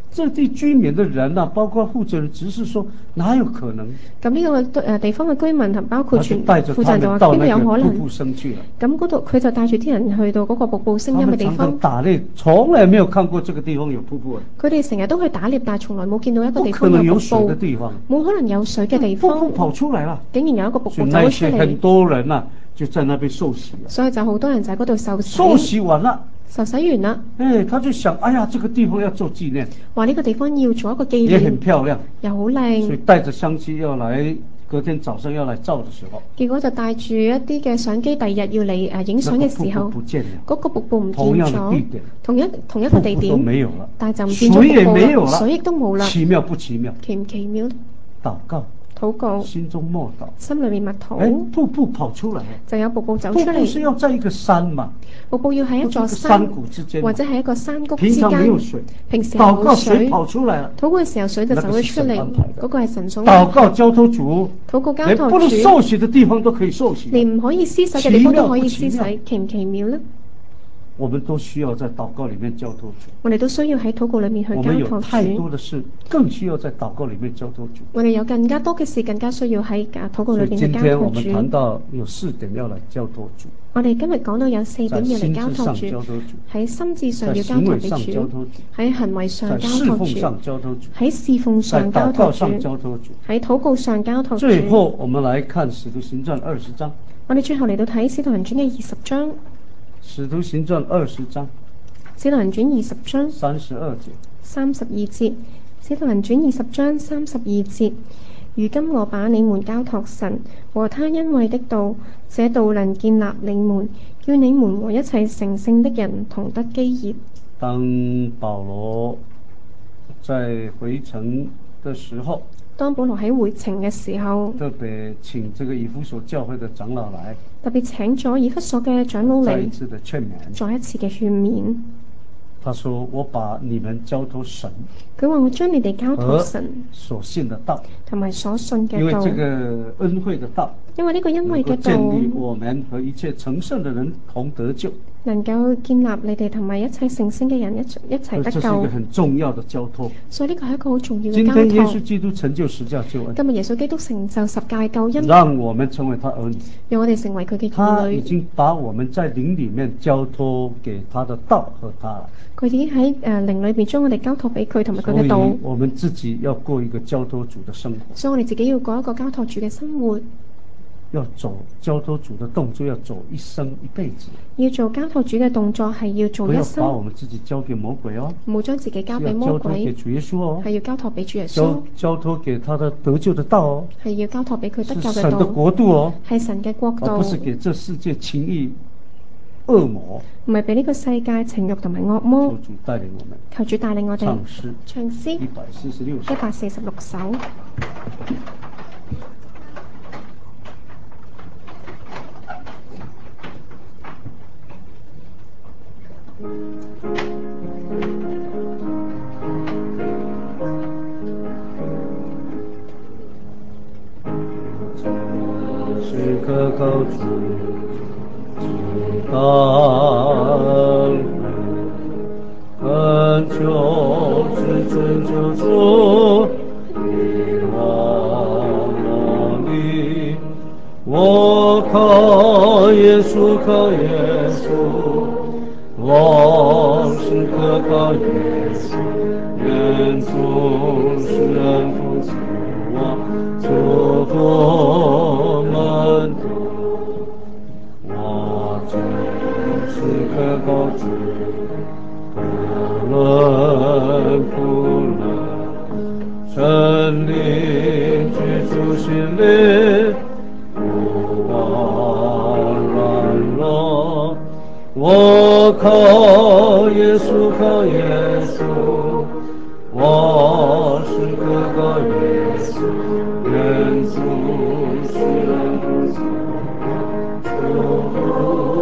Speaker 1: 这地居民的人啊，包括負責人，只是說哪有可能？
Speaker 2: 咁呢個誒地方嘅居民同包括全
Speaker 1: 帶着
Speaker 2: 負責人就話邊度有可能？咁嗰度佢就帶住啲人去到嗰個瀑布聲音嘅地方。
Speaker 1: 他們常常打獵，從來沒有看過這個地方有瀑布。
Speaker 2: 佢哋成日都去打獵，但係從來冇見到一個地
Speaker 1: 方有瀑布。不可能有水的地方。
Speaker 2: 冇可能有水嘅地方。
Speaker 1: 瀑布跑出來了，
Speaker 2: 竟然有一個瀑布走咗出嚟。
Speaker 1: 很多人啊，就在那邊受洗。
Speaker 2: 所以就好多人就喺嗰度受洗。
Speaker 1: 受洗完了。
Speaker 2: 受洗完啦，
Speaker 1: 哎，他就想，哎呀，這個地方要做紀念，
Speaker 2: 話呢個地方要做一個紀念，
Speaker 1: 也很漂亮，
Speaker 2: 又好靚，
Speaker 1: 所以帶着相機要來，隔天早上要來照的時候，
Speaker 2: 結果就帶住一啲嘅相機，第二日要嚟誒影相嘅時候，嗰個瀑布唔見咗，同一同一個地點，
Speaker 1: 沒有了，
Speaker 2: 但係就唔見咗瀑布，水亦沒有啦，水亦都冇啦，
Speaker 1: 奇妙不奇妙？
Speaker 2: 奇唔奇妙？
Speaker 1: 禱告。
Speaker 2: 禱告，
Speaker 1: 心中默禱，
Speaker 2: 心裏面默禱。
Speaker 1: 哎，瀑布跑出來，
Speaker 2: 就有瀑布走出嚟。
Speaker 1: 瀑布是要在一個山嘛？
Speaker 2: 瀑布要喺一座山，山谷之間，或者係一個山谷之間。
Speaker 1: 平常沒有水，
Speaker 2: 平時
Speaker 1: 禱告水跑出來了。
Speaker 2: 禱告嘅時候水就走咗出嚟，嗰個係神所。
Speaker 1: 禱告交託主，
Speaker 2: 禱告交託主，
Speaker 1: 不能受洗的地方都可以受洗，
Speaker 2: 連唔可以施洗嘅地方都可以施洗，奇唔奇妙呢？
Speaker 1: 我們都需要在禱告裏面交託主。
Speaker 2: 我哋都需要喺禱告裏面去交託主。
Speaker 1: 我們有太多的事，更需要在禱告裏面交託主。
Speaker 2: 我哋有更加多嘅事，更加需要喺禱告裏面去交託主。
Speaker 1: 今天我們談到有四點要來交託主。
Speaker 2: 我哋今日講到有四點要嚟交託主，喺心智上要交託俾主，喺行為上交託主，喺侍奉上交託主，喺禱告上交託主。
Speaker 1: 最後，我們來看《使徒行傳》二十章。
Speaker 2: 我哋最後嚟到睇《使徒行傳》嘅二十章。
Speaker 1: 使徒行傳二十章，
Speaker 2: 使徒行傳二十章
Speaker 1: 三十二節，
Speaker 2: 三十二節，使徒行傳二十章三十二節。如今我把你們交託神和他恩惠的道，這道能建立你們，叫你們和一切成聖的人同得基業。
Speaker 1: 當保羅在回程的時候，
Speaker 2: 當保羅喺回程嘅時候，
Speaker 1: 特別請這個以弗所教會的長老來，
Speaker 2: 特別請咗以弗所嘅長老嚟，
Speaker 1: 再一次的勸勉，
Speaker 2: 再一次嘅勸勉。
Speaker 1: 他說：我把你們交託神。
Speaker 2: 佢話我將你哋交託神
Speaker 1: 所信的道，
Speaker 2: 同埋所信嘅道。
Speaker 1: 因為這個恩惠的道，
Speaker 2: 因為呢個恩惠嘅道，
Speaker 1: 建立我們和一切成聖的人同得救，
Speaker 2: 能夠建立你哋同埋一切成聖嘅人一一齊得救。
Speaker 1: 這是一個很重要的交託。
Speaker 2: 所以呢個係一個好重要嘅交託。
Speaker 1: 今天耶穌基督成就十架救恩。
Speaker 2: 今日耶穌基督成就十架救恩，
Speaker 1: 讓我們成為他兒女。
Speaker 2: 讓我哋成為佢嘅兒女。
Speaker 1: 他已經把我們在靈裏面交託給他的道和他。
Speaker 2: 佢已經喺誒靈裏邊將我哋交託俾佢同埋佢嘅道。
Speaker 1: 所以我們自己要過一個交託主的生活。
Speaker 2: 所以我哋自己要過一個交託主嘅生活。
Speaker 1: 要走交託主的動作，要走一生一輩子。要
Speaker 2: 做交託主嘅動作係要做一生。
Speaker 1: 不要把我們自己交給魔鬼哦。
Speaker 2: 唔好將自己交俾魔鬼。
Speaker 1: 要交託給主耶穌哦。
Speaker 2: 係要交託俾主耶穌。
Speaker 1: 交交託給他的得救的道哦。係
Speaker 2: 要交託俾佢得救嘅道。
Speaker 1: 是神的國度哦。
Speaker 2: 係神嘅國度。
Speaker 1: 而不是給這世界情欲惡魔。
Speaker 2: 唔係俾呢個世界情欲同埋惡魔。
Speaker 1: 求主帶領我們。
Speaker 2: 求主帶領我哋。
Speaker 1: 唱詩。
Speaker 2: 唱詩。一百四十六。一百四十六首。
Speaker 1: 是可靠主，只當懇求至尊救主，你我能力，我靠耶穌，靠耶穌。我是可靠耶穌，願主施恩福賜我，祝福們主。我就是可靠主，不論苦難，聖靈居住心裡，不怕軟弱。我靠耶穌，靠耶穌，我是可靠耶穌，願主施恩福賜我，祝福